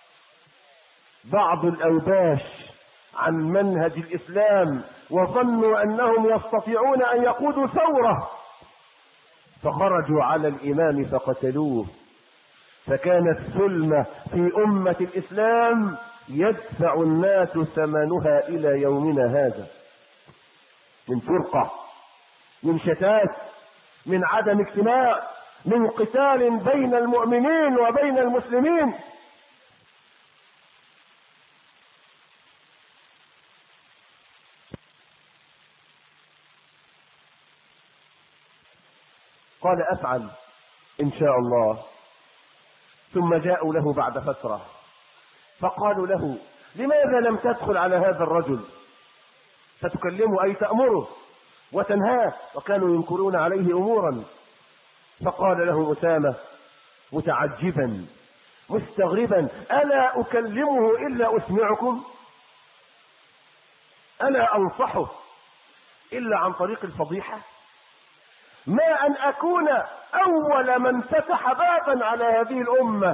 Speaker 1: بعض الأوباش عن منهج الإسلام وظنوا أنهم يستطيعون أن يقودوا ثورة، فخرجوا على الإمام فقتلوه. فكانت ثلمة في أمة الإسلام يدفع الناس ثمنها إلى يومنا هذا، من فرقة، من شتات، من عدم اجتماع، من قتال بين المؤمنين وبين المسلمين. قال: أفعل إن شاء الله. ثم جاءوا له بعد فترة فقالوا له: لماذا لم تدخل على هذا الرجل فتكلمه، أي تأمره وتنهاه؟ وكانوا ينكرون عليه أمورا. فقال له أسامة متعجبا مستغربا: ألا أكلمه إلا أسمعكم؟ ألا أنصحه إلا عن طريق الفضيحة؟ ما أن أكون أول من فتح بابا على هذه الأمة.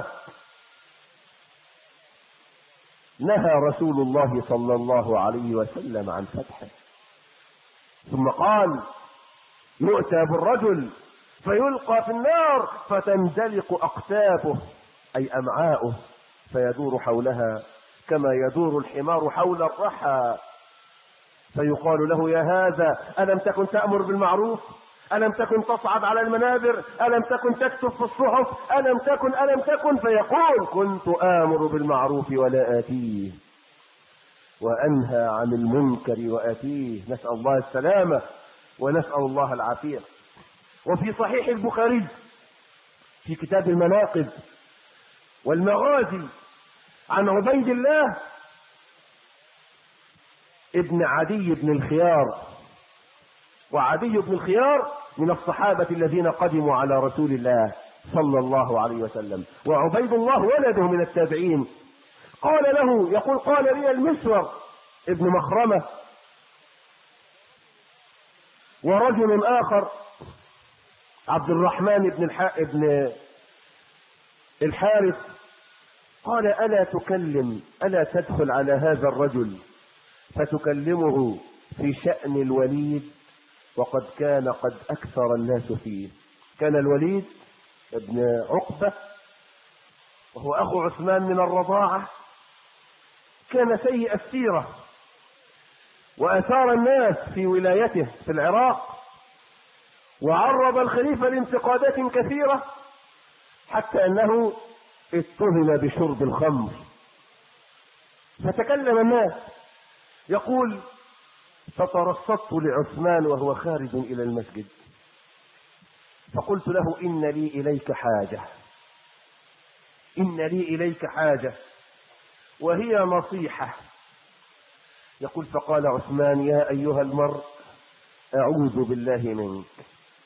Speaker 1: نهى رسول الله صلى الله عليه وسلم عن فتحه. ثم قال: يؤتى بالرجل فيلقى في النار فتندلق أقتابه، أي أمعاؤه، فيدور حولها كما يدور الحمار حول الرحى، فيقال له: يا هذا، ألم تكن تأمر بالمعروف؟ ألم تكن تصعد على المنابر؟ ألم تكن تكتب في الصحف؟ ألم تكن؟ فيقول: كنت آمر بالمعروف ولا آتيه، وأنهى عن المنكر وآتيه. نسأل الله السلامة ونسأل الله العافية. وفي صحيح البخاري في كتاب المناقب والمغازي عن عبيد الله ابن عدي بن الخيار، وعدي بن الخيار من الصحابة الذين قدموا على رسول الله صلى الله عليه وسلم، وعبيد الله ولده من التابعين. قال له، يقول: قال لي المسور ابن مخرمة ورجل آخر عبد الرحمن ابن الحارث، قال: ألا تدخل على هذا الرجل فتكلمه في شأن الوليد، وقد كان قد أكثر الناس فيه. كان الوليد ابن عقبة وهو أخو عثمان من الرضاعة، كان سيء السيرة وأثار الناس في ولايته في العراق، وعرض الخليفة لانتقادات كثيرة حتى أنه اتهم بشرب الخمر. فتكلم الناس، يقول: فترصدت لعثمان وهو خارج إلى المسجد، فقلت له: إن لي إليك حاجة وهي نصيحة. يقول: فقال عثمان: يا أيها المرء، أعوذ بالله منك،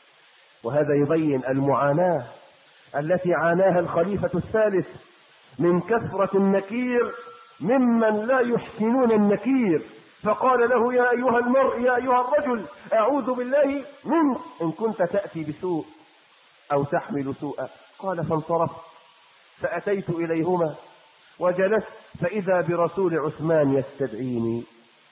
Speaker 1: وهذا يبين المعاناة التي عاناها الخليفة الثالث من كثرة النكير ممن لا يحسنون النكير، فقال له: يا أيها المرء، يا أيها الرجل، أعوذ بالله منك إن كنت تأتي بسوء أو تحمل سوءا. قال: فانصرفت فأتيت إليهما وجلست فإذا برسول عثمان يستدعيني.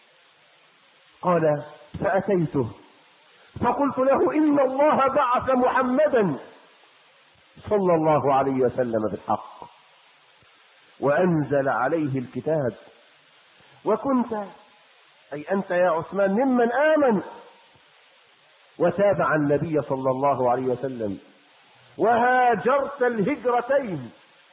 Speaker 1: قال: فأتيته فقلت له: إن الله بعث محمدا صلى الله عليه وسلم بالحق وأنزل عليه الكتاب، وكنت أي أنت يا عثمان ممن آمن وتابع النبي صلى الله عليه وسلم وهاجرت الهجرتين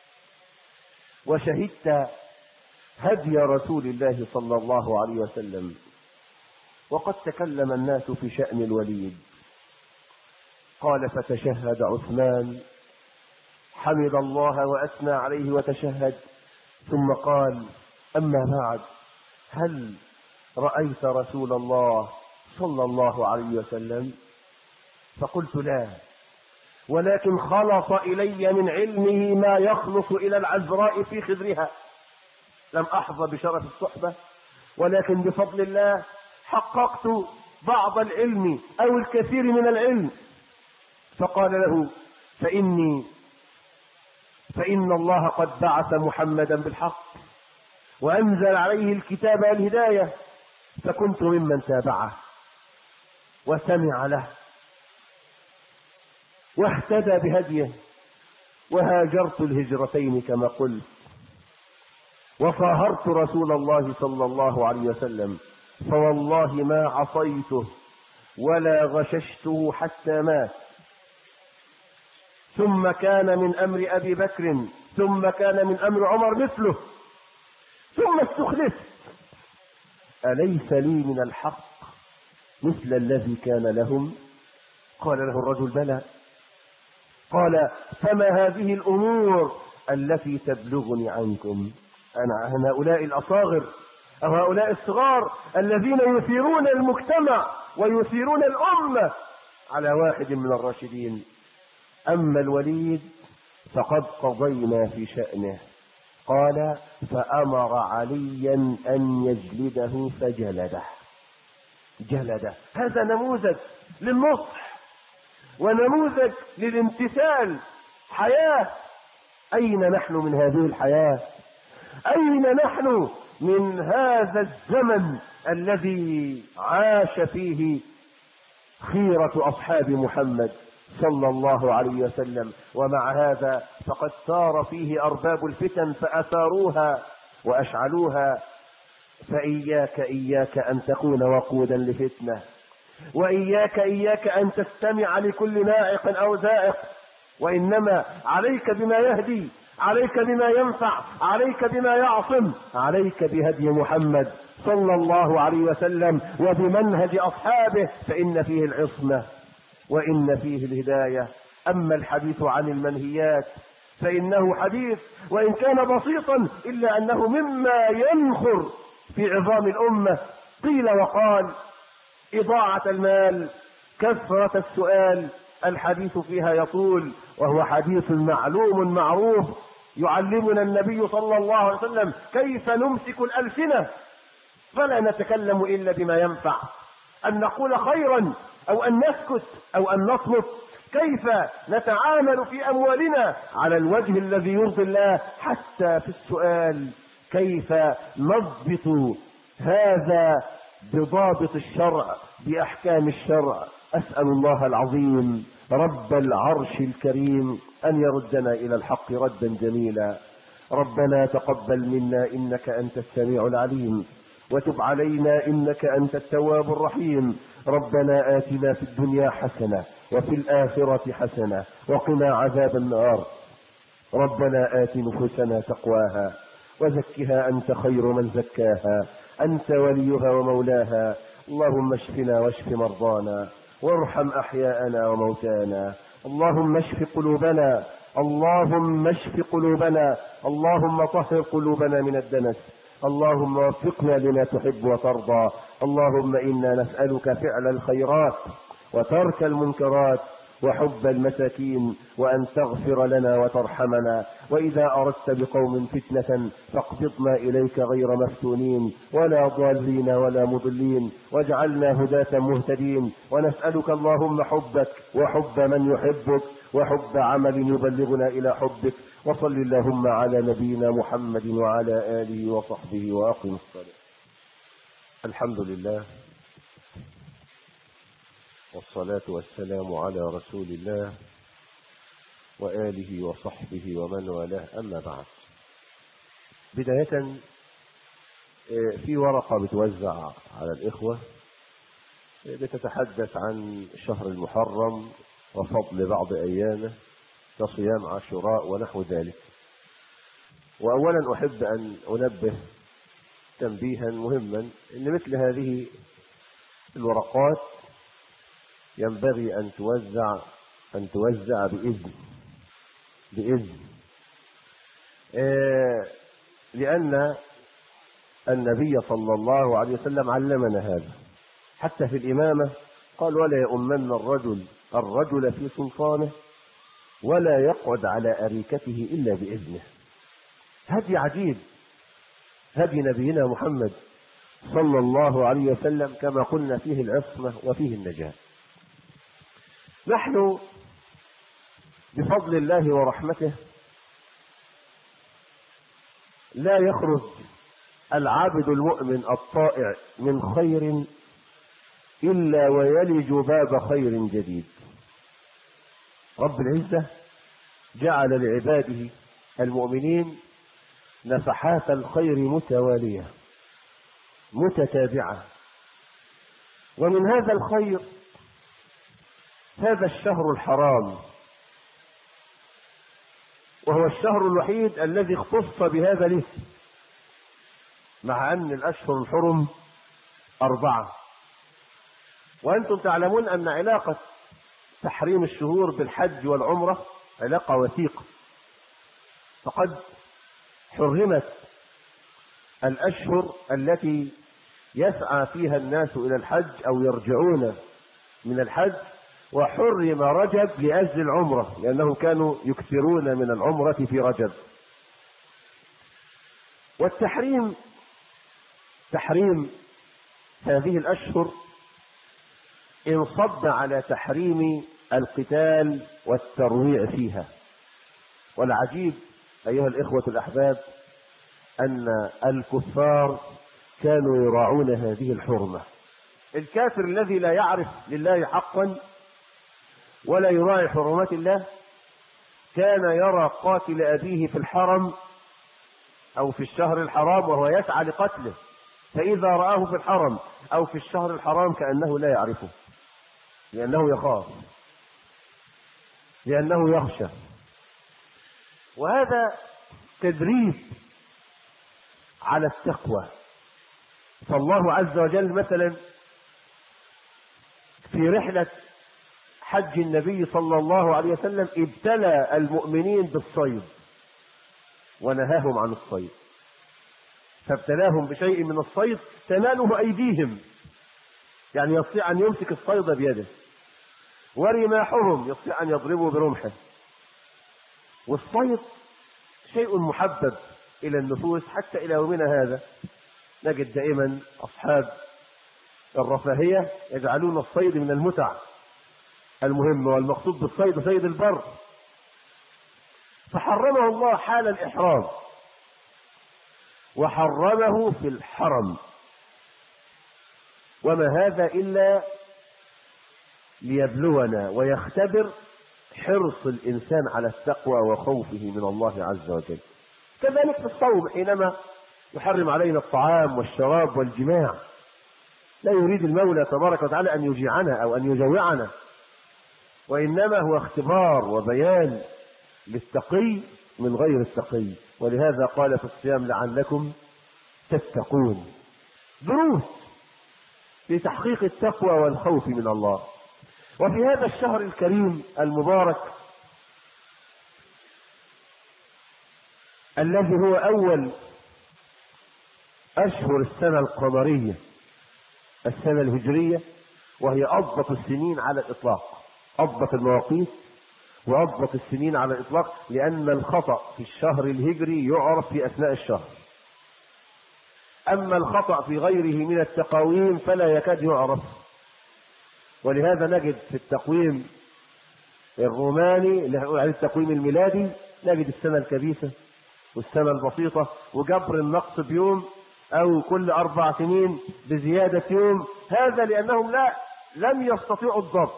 Speaker 1: وشهدت هدي رسول الله صلى الله عليه وسلم. وقد تكلم الناس في شأن الوليد. قال: فتشهد عثمان، حمد الله وأثنى عليه وتشهد، ثم قال: أما بعد، هل رأيت رسول الله صلى الله عليه وسلم؟ فقلت: لا، ولكن خلص إلي من علمه ما يخلص إلى العذراء في خدرها. لم أحظى بشرف الصحبة، ولكن بفضل الله حققت بعض العلم أو الكثير من العلم. فقال له: فإن الله قد بعث محمدا بالحق وأنزل عليه الكتاب والهداية، فكنت ممن تابعه وسمع له واهتدى بهديه، وهاجرت الهجرتين كما قلت، وصاهرت رسول الله صلى الله عليه وسلم، فوالله ما عصيته ولا غششته حتى مات. ثم كان من أمر أبي بكر، ثم كان من أمر عمر مثله، ثم استخلفت، أليس لي من الحق مثل الذي كان لهم؟ قال له الرجل: بلى. قال: فما هذه الأمور التي تبلغني عنكم؟ أنا عن هؤلاء الأصاغر أو هؤلاء الصغار الذين يثيرون المجتمع ويثيرون الأمة على واحد من الراشدين. أما الوليد فقد قضينا في شأنه. قال: فأمر عليا أن يجلده فجلده. هذا نموذج للنصح ونموذج للامتثال، حياة. أين نحن من هذه الحياة؟ أين نحن من هذا الزمن الذي عاش فيه خيرة أصحاب محمد صلى الله عليه وسلم؟ ومع هذا فقد سار فيه أرباب الفتن فأثاروها وأشعلوها. فإياك أن تكون وقودا لفتنة، وإياك أن تستمع لكل ناعق أو ذائق، وإنما عليك بما يهدي، عليك بما ينفع، عليك بما يعصم، عليك بهدي محمد صلى الله عليه وسلم وبمنهج أصحابه، فإن فيه العصمة وإن فيه الهداية. أما الحديث عن المنهيات فإنه حديث وإن كان بسيطا إلا أنه مما ينخر في عظام الأمة. قيل وقال: إضاعة المال، كثرة السؤال، الحديث فيها يطول، وهو حديث معلوم معروف. يعلمنا النبي صلى الله عليه وسلم كيف نمسك الألسنة فلا نتكلم إلا بما ينفع، أن نقول خيرا أو أن نسكت أو أن نصمت، كيف نتعامل في أموالنا على الوجه الذي يرضي الله، حتى في السؤال كيف نضبط هذا بضابط الشرع، بأحكام الشرع. أسأل الله العظيم رب العرش الكريم أن يردنا إلى الحق ردا جميلا. ربنا تقبل منا إنك أنت السميع العليم، وتب علينا إنك أنت التواب الرحيم. ربنا آتنا في الدنيا حسنة وفي الآخرة حسنة وقنا عذاب النار. ربنا آت نفوسنا تقواها وزكها أنت خير من زكاها، أنت وليها ومولاها. اللهم اشفنا واشف مرضانا وارحم أحياءنا وموتانا. اللهم اشف قلوبنا، اللهم اشف قلوبنا، اللهم طهر قلوبنا من الدنس، اللهم وفقنا لما تحب وترضى. اللهم إنا نسألك فعل الخيرات وترك المنكرات وحب المساكين، وأن تغفر لنا وترحمنا، وإذا أردت بقوم فتنة فاقبضنا إليك غير مفتونين ولا ضالين ولا مضلين، واجعلنا هداة مهتدين. ونسألك اللهم حبك وحب من يحبك وحب عمل يبلغنا إلى حبك. وصل اللهم على نبينا محمد وعلى آله وصحبه وأقم الصلاة. الحمد لله والصلاة والسلام على رسول الله وآله وصحبه ومن والاه، أما بعد. بداية في ورقة بتوزع على الإخوة بتتحدث عن شهر المحرم وفضل بعض أيامه كصيام عاشوراء ونحو ذلك. وأولا أحب أن أنبه تنبيها مهما أن مثل هذه الورقات ينبغي أن توزع بإذن لأن النبي صلى الله عليه وسلم علمنا هذا حتى في الإمامة، قال: ولا يؤمن الرجل في سلطانه ولا يقعد على أريكته إلا بإذنه. هدي عجيب، هدي نبينا محمد صلى الله عليه وسلم كما قلنا فيه العصمة وفيه النجاة. نحن بفضل الله ورحمته لا يخرج العابد المؤمن الطائع من خير إلا ويلج باب خير جديد. رب العزة جعل لعباده المؤمنين نفحات الخير متوالية متتابعة، ومن هذا الخير هذا الشهر الحرام، وهو الشهر الوحيد الذي اختص بهذا الاسم، مع أن الأشهر الحرم 4. وأنتم تعلمون أن علاقة تحريم الشهور بالحج والعمرة علاقة وثيقة، فقد حرمت الأشهر التي يسعى فيها الناس إلى الحج أو يرجعون من الحج، وحرم رجب لأجل العمرة لأنهم كانوا يكثرون من العمرة في رجب. والتحريم تحريم هذه الأشهر انصب على تحريم القتال والترويع فيها. والعجيب أيها الإخوة الأحباب أن الكفار كانوا يراعون هذه الحرمة. الكافر الذي لا يعرف لله حقا ولا يراعي حرمات الله كان يرى قاتل أبيه في الحرم أو في الشهر الحرام وهو يسعى لقتله، فإذا رآه في الحرم أو في الشهر الحرام كأنه لا يعرفه، لأنه يخاف، لأنه يخشى. وهذا تدريب على التقوى. فالله عز وجل مثلا في رحلة حج النبي صلى الله عليه وسلم ابتلى المؤمنين بالصيد ونهاهم عن الصيد، فابتلاهم بشيء من الصيد تناله أيديهم، يعني يستطيع أن يمسك الصيد بيده، ورماحهم يستطيع أن يضربه برمحه. والصيد شيء محبب إلى النفوس حتى إلى يومنا هذا. نجد دائما أصحاب الرفاهية يجعلون الصيد من المتع المهمة، والمقصود بالصيد صيد البر، فحرمه الله حال الإحرام وحرمه في الحرم. وما هذا إلا ليبلونا ويختبر حرص الإنسان على التقوى وخوفه من الله عز وجل. كذلك في الصوم حينما يحرم علينا الطعام والشراب والجماع، لا يريد المولى تبارك وتعالى أن يجيعنا أو أن يجوعنا، وإنما هو اختبار وبيان للتقي من غير التقي. ولهذا قال في الصيام لعلكم تتقون، دروس لتحقيق التقوى والخوف من الله. وفي هذا الشهر الكريم المبارك الذي هو أول أشهر السنة القمرية السنة الهجرية، وهي أضبط السنين على الإطلاق، أضبط المواقيت وأضبط السنين على الإطلاق، لأن الخطأ في الشهر الهجري يعرف في أثناء الشهر، أما الخطأ في غيره من التقاويم فلا يكاد يعرف. ولهذا نجد في التقويم الروماني اللي هنقول عليه التقويم الميلادي نجد السنة الكبيسة والسنة البسيطة وجبر النقص بيوم أو كل 4 سنين بزيادة يوم، هذا لأنهم لم يستطيعوا الضبط.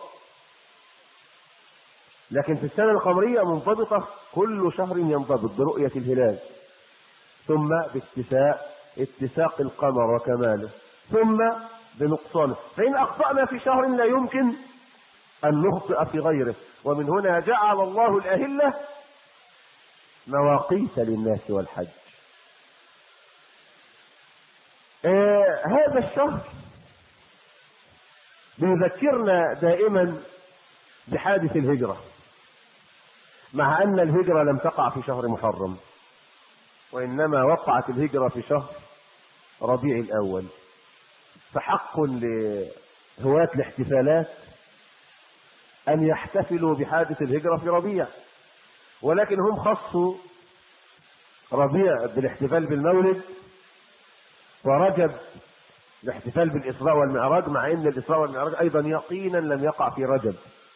Speaker 1: لكن في السنة القمرية منضبطة، كل شهر ينضبط برؤية الهلال، ثم اتساق القمر وكماله، ثم بنقصانه. فإن أخطأنا في شهر لا يمكن أن نخطئ في غيره. ومن هنا جعل الله الأهلة مواقيت للناس والحج. هذا الشهر بيذكرنا دائما بحادث الهجرة، مع أن الهجرة لم تقع في شهر محرم، وإنما وقعت الهجرة في شهر ربيع الأول. فحق لهواة الاحتفالات أن يحتفلوا بحادث الهجرة في ربيع، ولكن هم خصوا ربيع بالاحتفال بالمولد، ورجب الاحتفال بالإسراء والمعراج، مع أن الإسراء والمعراج أيضا يقينا لم يقع في رجب،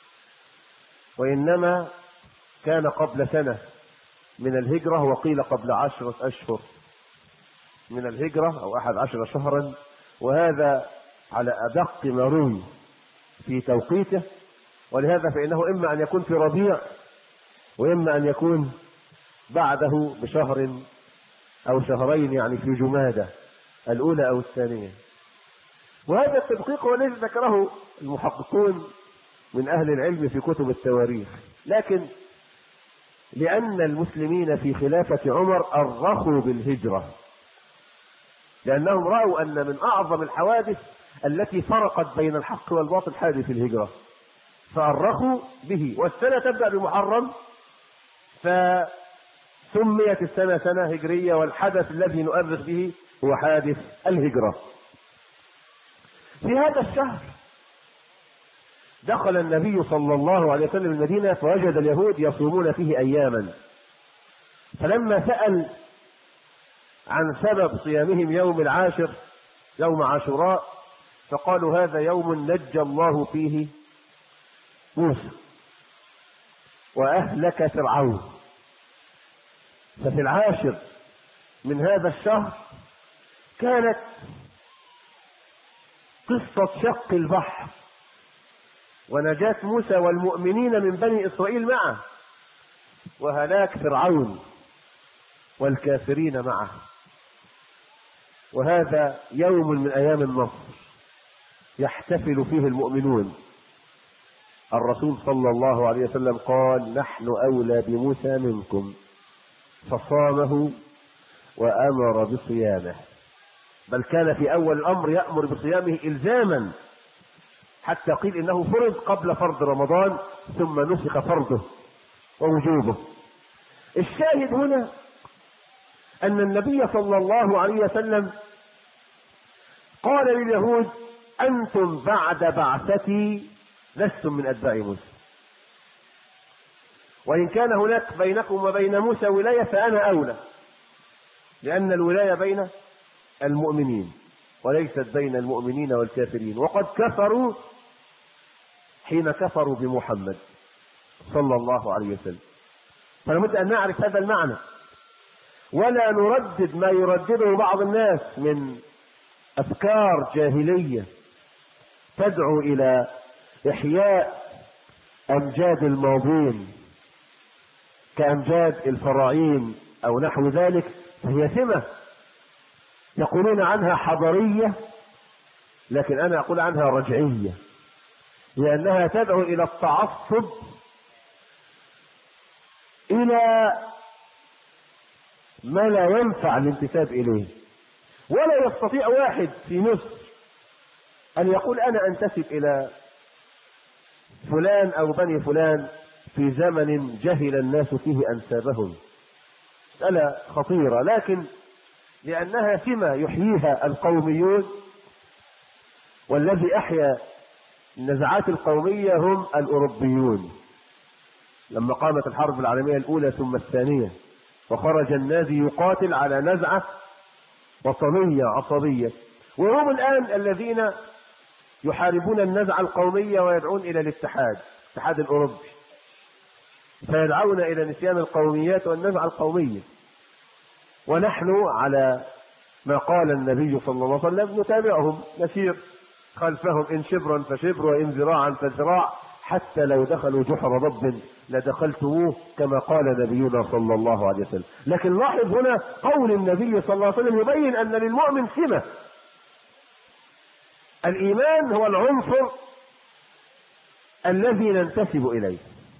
Speaker 1: وإنما كان قبل سنة من الهجرة، وقيل قبل 10 أشهر من الهجرة أو 11 شهرا، وهذا على أدق ما روي في توقيته. ولهذا فإنه إما أن يكون في ربيع، وإما أن يكون بعده بشهر أو شهرين، يعني في جمادة الأولى أو الثانية. وهذا التدقيق هو الذي ذكره المحققون من أهل العلم في كتب التواريخ. لكن لأن المسلمين في خلافة عمر أرخوا بالهجرة، لأنهم رأوا أن من أعظم الحوادث التي فرقت بين الحق والباطل حادث الهجرة، فأرخوا به. والسنة تبدأ بمحرم، فسميت السنة سنة هجرية، والحدث الذي نؤرخ به هو حادث الهجرة. في هذا الشهر دخل النبي صلى الله عليه وسلم المدينة، فوجد اليهود يصومون فيه أياما، فلما سأل عن سبب صيامهم يوم العاشر يوم عاشوراء، فقالوا هذا يوم نجى الله فيه موسى وأهلك فرعون. ففي العاشر من هذا الشهر كانت قصة شق البحر ونجاة موسى والمؤمنين من بني إسرائيل معه، وهلاك فرعون والكافرين معه. وهذا يوم من أيام النصر يحتفل فيه المؤمنون. الرسول صلى الله عليه وسلم قال نحن أولى بموسى منكم، فصامه وأمر بصيامه، بل كان في أول الأمر يأمر بصيامه إلزاما، حتى قيل إنه فرض قبل فرض رمضان ثم نسخ فرضه ووجوبه. الشاهد هنا أن النبي صلى الله عليه وسلم قال لليهود أنتم بعد بعثتي لستم من أتباع موسى، وإن كان هناك بينكم وبين موسى ولاية فأنا أولى، لأن الولاية بين المؤمنين وليست بين المؤمنين والكافرين، وقد كفروا حين كفروا بمحمد صلى الله عليه وسلم. فلابد أن نعرف هذا المعنى، ولا نردد ما يردده بعض الناس من أفكار جاهلية تدعو إلى إحياء أمجاد الماضين كأمجاد الفراعين أو نحو ذلك، فهي سمة يقولون عنها حضارية، لكن أنا أقول عنها رجعية، لأنها تدعو إلى التعصب إلى ما لا ينفع الانتساب إليه. ولا يستطيع واحد في مصر أن يقول أنا أنتسب إلى فلان أو بني فلان في زمن جهل الناس فيه أنسابهم. مسألة خطيرة، لكن لأنها سمة يحييها القوميون، والذي أحيا النزعات القومية هم الأوروبيون. لما قامت الحرب العالمية الأولى ثم الثانية وخرج النازي يقاتل على نزعة وطنية عصبية، وهم الآن الذين يحاربون النزعة القومية ويدعون إلى الاتحاد الأوروبي، فيدعون إلى نسيان القوميات والنزعة القومية. ونحن على ما قال النبي صلى الله عليه وسلم نتابعهم، نسير خلفهم إن شبرا فشبر وإن ذراعا فذراع، حتى لو دخلوا جحر ضب لدخلتموه كما قال نبينا صلى الله عليه وسلم. لكن لاحظ هنا قول النبي صلى الله عليه وسلم يبين أن للمؤمن سمة. الإيمان هو العنصر الذي ننتسب إليه،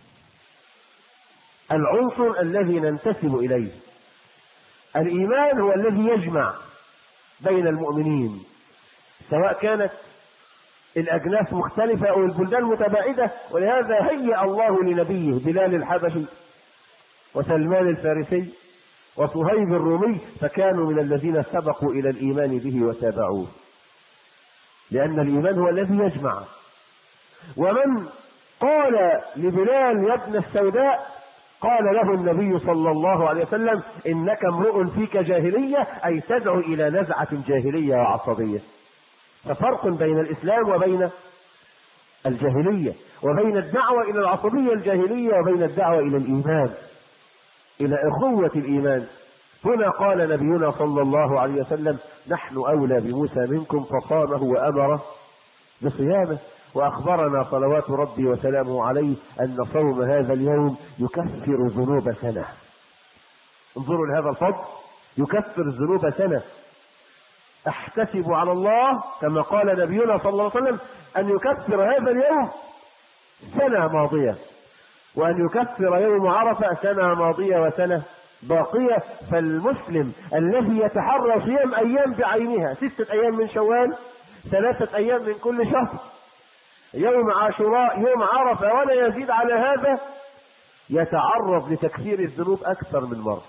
Speaker 1: العنصر الذي ننتسب إليه. الإيمان هو الذي يجمع بين المؤمنين، سواء كانت الأجناس مختلفة أو البلدان متباعدة. ولهذا هيأ الله لنبيه بلال الحبشي وسلمان الفارسي وصهيب الرومي، فكانوا من الذين سبقوا إلى الإيمان به وتابعوه، لأن الإيمان هو الذي يجمع. ومن قال لبلال يا ابن السوداء قال له النبي صلى الله عليه وسلم إنك امرؤ فيك جاهلية، أي تدعو إلى نزعة جاهلية وعصبية. ففرق بين الإسلام وبين الجاهلية، وبين الدعوة إلى العصبية الجاهلية وبين الدعوة إلى الإيمان، إلى أخوة الإيمان. هنا قال نبينا صلى الله عليه وسلم نحن أولى بموسى منكم، فصامه وأمر بصيامه، وأخبرنا صلوات ربي وسلامه عليه أن صوم هذا اليوم يكفر ذنوب سنة. انظروا لهذا الفضل، يكفر ذنوب سنة. احتسب على الله كما قال نبينا صلى الله عليه وسلم أن يكفر هذا اليوم سنة ماضية، وأن يكفر يوم عرفة سنة ماضية وسنة باقية. فالمسلم الذي يتحرى صيام أيام بعينها، 6 أيام من شوال، 3 أيام من كل شهر، يوم عاشوراء، يوم عرفة، ولا يزيد على هذا، يتعرض لتكفير الذنوب أكثر من مرة.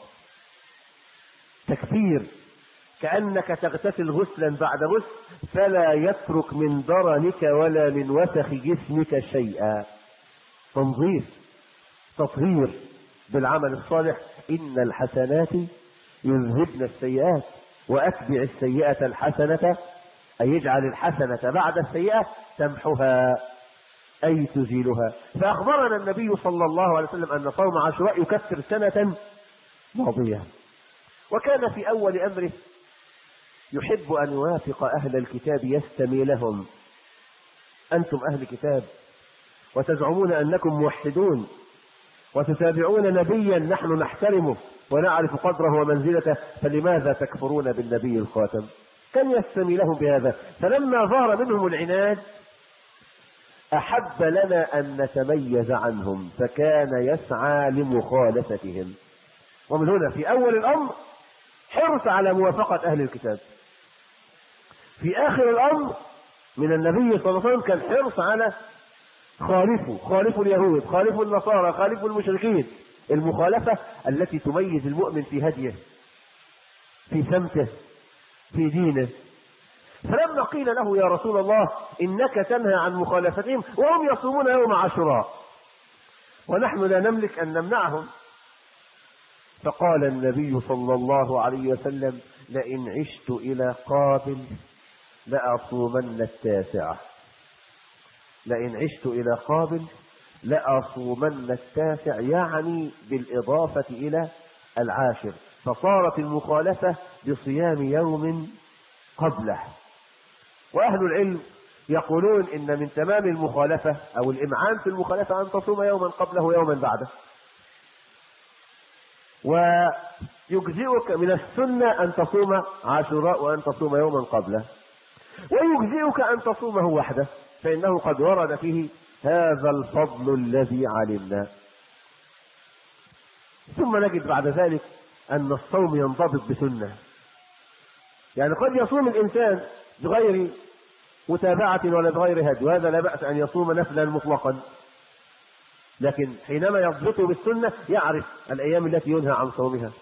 Speaker 1: تكفير كأنك تغتسل غسلا بعد غسل، فلا يترك من درنك ولا من وسخ جسمك شيئا. تنظيف، تطهير بالعمل الصالح. إن الحسنات يذهبن السيئات وأتبع السيئة الحسنة، أي يجعل الحسنة بعد السيئة تمحها أي تزيلها. فأخبرنا النبي صلى الله عليه وسلم أن صوم عاشوراء يكفر سنة ماضية. وكان في أول أمره يحب أن يوافق أهل الكتاب يستمي لهم. أنتم أهل كتاب وتزعمون أنكم موحدون وتتابعون نبيا نحن نحترمه ونعرف قدره ومنزلته، فلماذا تكفرون بالنبي الخاتم؟ كان يستمي لهم بهذا. فلما ظهر منهم العناد أحب لنا أن نتميز عنهم، فكان يسعى لمخالفتهم. ومن هنا في أول الأمر حرص على موافقة أهل الكتاب. في آخر الأمر من النبي صلى الله عليه وسلم كان حرص على خالفوا اليهود، خالفوا النصارى، خالفوا المشركين. المخالفة التي تميز المؤمن في هديه، في سمته، في دينه. فلما قيل له يا رسول الله إنك تنهى عن مخالفتهم وهم يصومون يوم عاشوراء ونحن لا نملك أن نمنعهم، فقال النبي صلى الله عليه وسلم لئن عشت إلى قابل لأصومن 9. لئن عشت إلى قابل لأصومن 9، يعني بالإضافة إلى 10. فصارت المخالفة بصيام يوم قبله. وأهل العلم يقولون إن من تمام المخالفة أو الإمعان في المخالفة أن تصوم يوما قبله ويوما بعده. ويجزئك من السنة أن تصوم عاشوراء وأن تصوم يوما قبله، ويجزئك أن تصومه وحده، فإنه قد ورد فيه هذا الفضل الذي علمنا. ثم نجد بعد ذلك أن الصوم ينضبط بسنة. يعني قد يصوم الإنسان بغير متابعة ولا بغير هدي، وهذا لا بأس أن يصوم نفلا مطلقا، لكن حينما يضبطه بالسنة يعرف الأيام التي ينهى عن صومها،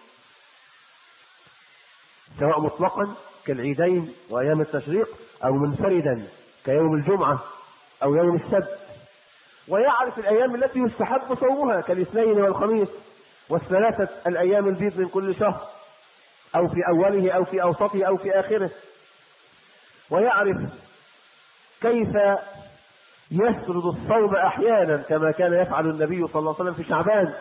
Speaker 1: سواء مطلقا كالعيدين وأيام التشريق، أو منفردا كيوم الجمعة أو يوم السبت، ويعرف الأيام التي يستحب صومها كالاثنين والخميس والثلاثة الأيام البيض من كل شهر، أو في أوله أو في أوسطه أو في آخره، ويعرف كيف يسرد الصوم أحيانا كما كان يفعل النبي صلى الله عليه وسلم في شعبان،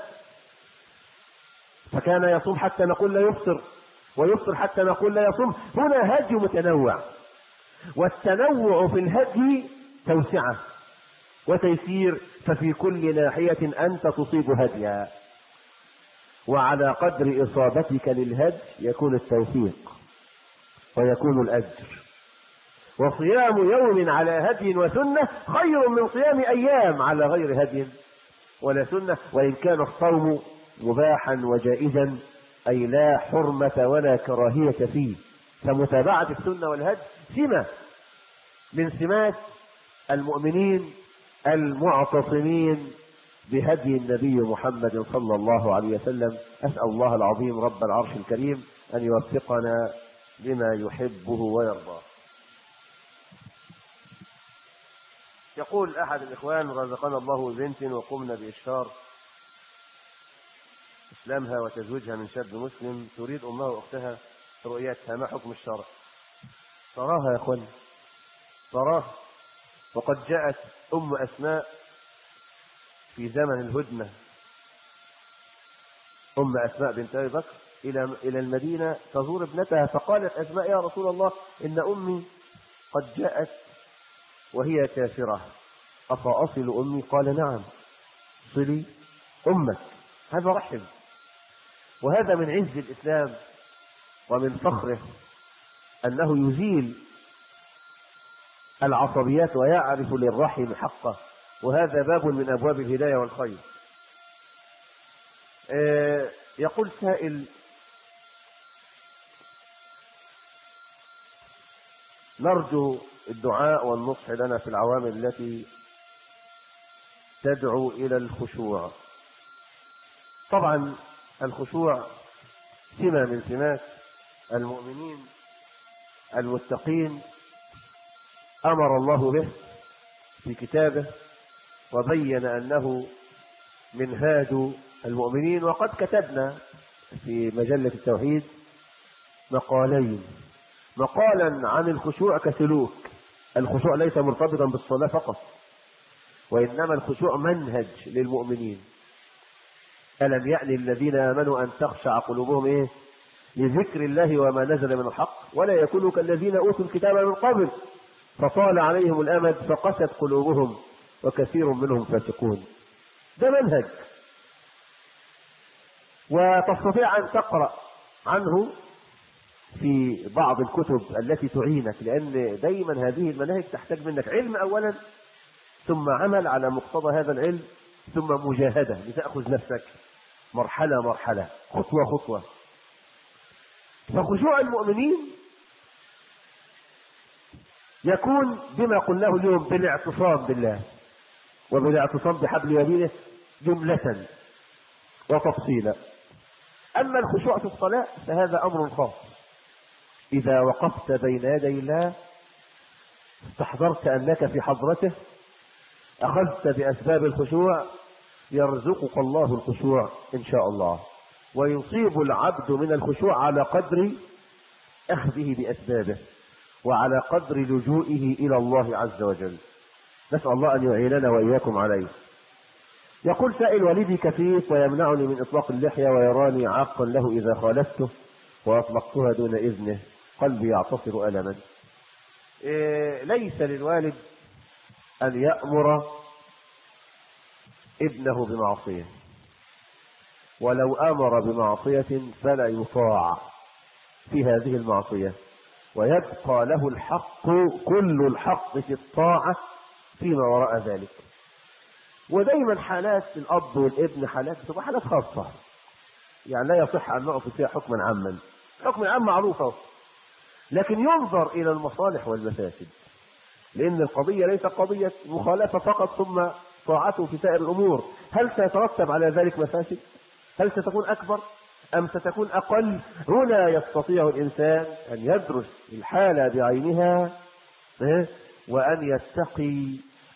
Speaker 1: فكان يصوم حتى نقول لا يفطر، ويفطر حتى نقول لا يصوم. هنا هدي متنوع، والتنوع في الهدي توسعة وتيسير، ففي كل ناحية أنت تصيب هديا، وعلى قدر إصابتك للهدي يكون التوفيق ويكون الأجر. وصيام يوم على هدي وسنة خير من صيام أيام على غير هدي ولا سنة، وإن كان الصوم مباحا وجائزا، أي لا حرمة ولا كراهية فيه. فمتابعة السنة والهدي سمة من سمات المؤمنين المعتصمين بهدي النبي محمد صلى الله عليه وسلم. أسأل الله العظيم رب العرش الكريم أن يوفقنا لما يحبه ويرضاه. يقول أحد الإخوان: رزقنا الله بنت وقمنا بإشهار إسلامها وتزويجها من شاب مسلم، تريد أمها وأختها رؤيتها، ما حكم الشرع؟ تراها يا أخوان، تراها. وقد جاءت أم أسماء في زمن الهدنة، أم أسماء بنت أبي بكر إلى المدينة تزور ابنتها، فقالت أسماء: يا رسول الله، إن أمي قد جاءت وهي كافرة، أفأصل أمي؟ قال: نعم، صلي أمك. هذا رحم، وهذا من عز الإسلام ومن فخره أنه يزيل العصبيات ويعرف للرحم حقه، وهذا باب من أبواب الهداية والخير. يقول سائل: نرجو الدعاء والنصح لنا في العوامل التي تدعو إلى الخشوع. طبعا الخشوع سمة من سمات المؤمنين المتقين، أمر الله به في كتابه وبين أنه منهاج المؤمنين. وقد كتبنا في مجلة التوحيد مقالين: مقالا عن الخشوع كسلوك، الخشوع ليس مرتبطا بالصلاة فقط، وإنما الخشوع منهج للمؤمنين. ألم يأن الذين آمنوا أن تخشع قلوبهم لذكر الله وما نزل من الحق، ولا يكونوا كالذين أوتوا الكتاب من قبل فطال عليهم الأمد فقست قلوبهم وكثير منهم فاسقون. ده منهج، وتستطيع أن تقرأ عنه في بعض الكتب التي تعينك، لأن دايما هذه المناهج تحتاج منك علم أولا، ثم عمل على مقتضى هذا العلم، ثم مجاهدة لتأخذ نفسك مرحلة مرحلة، خطوة خطوة. فخشوع المؤمنين يكون بما قلناه اليوم بالاعتصام بالله وبالاعتصام بحبل يمينه جملة وتفصيلا. أما الخشوع في الصلاة فهذا أمر خاص، إذا وقفت بين يدي الله استحضرت أنك في حضرته، أخذت بأسباب الخشوع، يرزقك الله الخشوع إن شاء الله، ويصيب العبد من الخشوع على قدر أخذه بأسبابه وعلى قدر لجوئه إلى الله عز وجل. نسأل الله أن يعيننا وإياكم عليه. يقول سائل: والدي كفيف ويمنعني من إطلاق اللحية ويراني عاقا له إذا خالفته وأطلقتها دون إذنه، قلبي يعتصر ألما. ليس للوالد أن يأمر ابنه بمعصية، ولو أمر بمعصية فلا يطاع في هذه المعصية، ويبقى له الحق، كل الحق في الطاعة فيما وراء ذلك. ودايما حالات الأب والابن حالات بتبقى حالات خاصة، يعني لا يصح أن نعطي فيها حكما عاما. حكم عام معروفة، لكن ينظر إلى المصالح والمفاسد، لأن القضية ليست قضية مخالفة فقط ثم طاعته في سائر الأمور. هل سيترتب على ذلك مفاسد؟ هل ستكون أكبر أم ستكون أقل؟ هنا يستطيع الإنسان أن يدرس الحالة بعينها وأن يتقي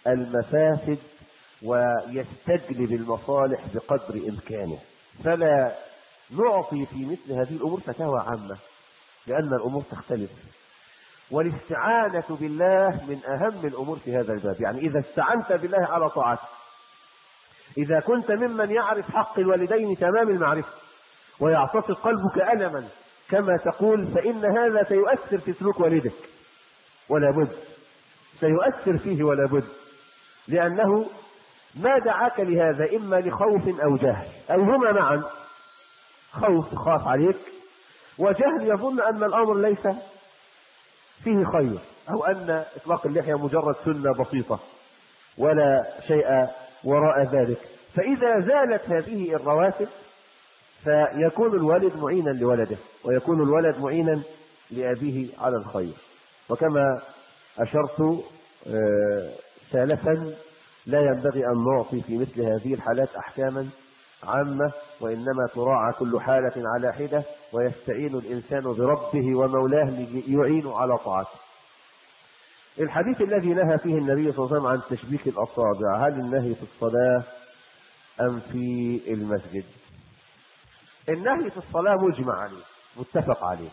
Speaker 1: المفاسد ويستجلب المصالح بقدر إمكانه. فلا نعطي في مثل هذه الأمور فتاوى عامة، لأن الأمور تختلف. والاستعانة بالله من أهم الأمور في هذا الباب. يعني إذا استعنت بالله على طاعته، إذا كنت ممن يعرف حق الوالدين تمام المعرفة ويعتصر قلبك ألما كما تقول، فإن هذا سيؤثر في سلوك والدك ولا بد، سيؤثر فيه ولا بد، لأنه ما دعاك لهذا إما لخوف أو جهل أو هما معا. خوف خاف عليك، وجهل يظن أن الأمر ليس فيه خير، أو أن إطلاق اللحية مجرد سنة بسيطة ولا شيء وراء ذلك. فإذا زالت هذه الرواسب فيكون الوالد معينا لولده، ويكون الولد معينا لأبيه على الخير. وكما أشرت سالفا، لا ينبغي أن نعطي في مثل هذه الحالات أحكاما عامة، وإنما تراعى كل حالة على حدة، ويستعين الإنسان بربه ومولاه ليعين على طاعته. الحديث الذي نهى فيه النبي صلى الله عليه وسلم عن تشبيك الأصابع، هل النهي في الصلاة أم في المسجد؟ النهي في الصلاة مجمع عليه، متفق عليه.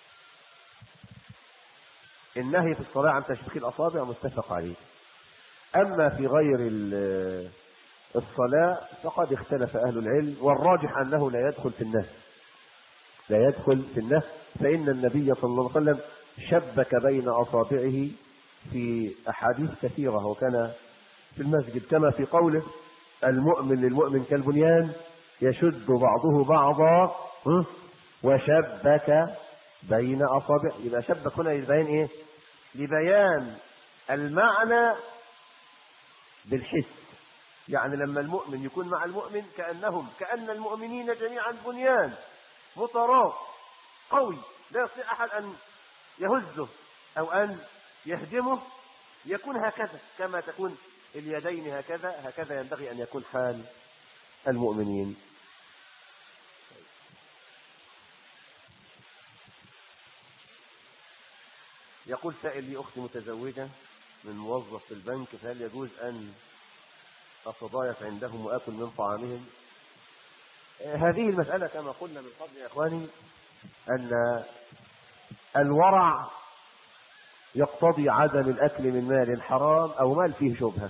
Speaker 1: النهي في الصلاة عن تشبيك الأصابع متفق عليه. أما في غير الصلاة فقد اختلف أهل العلم، والراجح أنه لا يدخل في النهي، لا يدخل في النهي، فإن النبي صلى الله عليه وسلم شبك بين أصابعه في أحاديث كثيرة، وكان في المسجد كما في قوله: المؤمن للمؤمن كالبنيان يشد بعضه بعضا وشبك بين أصابعه. يبقى شبك هنا لبيان إيه؟ لبيان المعنى بالحس. يعني لما المؤمن يكون مع المؤمن كأن المؤمنين جميعا بنيان متراب قوي لا يستطيع أحد أن يهزه أو أن يهدمه، يكون هكذا كما تكون اليدين هكذا ينبغي أن يكون حال المؤمنين. يقول سائل لي: أختي متزوجة من موظف في البنك، فهل يجوز أن أتضايف عندهم وأكل من طعامهم؟ هذه المسألة كما قلنا من قبل يا إخواني، أن الورع يقتضي عدم الأكل من مال حرام أو مال فيه شبهة،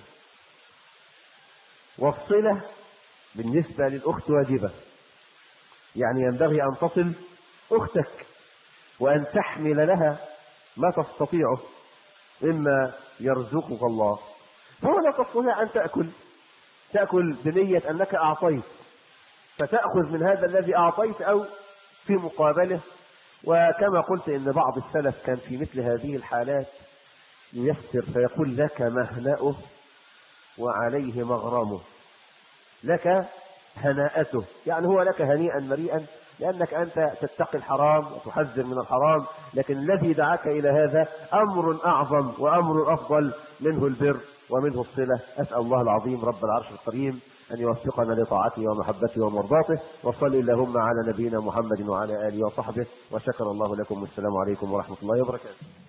Speaker 1: والصلة بالنسبة للأخت واجبة. يعني ينبغي أن تصل أختك وأن تحمل لها ما تستطيعه، إما يرزقك الله، فهو لا تستطيع أن تأكل بنية أنك أعطيت، فتأخذ من هذا الذي أعطيت أو في مقابله. وكما قلت إن بعض السلف كان في مثل هذه الحالات ييسر، فيقول: لك مهنأه وعليه مغرمه، لك هناءته، يعني هو لك هنيئا مريئا، لأنك أنت تتقي الحرام وتحذر من الحرام، لكن الذي دعاك إلى هذا أمر أعظم وأمر أفضل منه البر ومنه الصلة. أسأل الله العظيم رب العرش الكريم أن يوفقنا لطاعته ومحبته ومرضاته. وصل اللهم على نبينا محمد وعلى آله وصحبه، وشكر الله لكم، والسلام عليكم ورحمة الله وبركاته.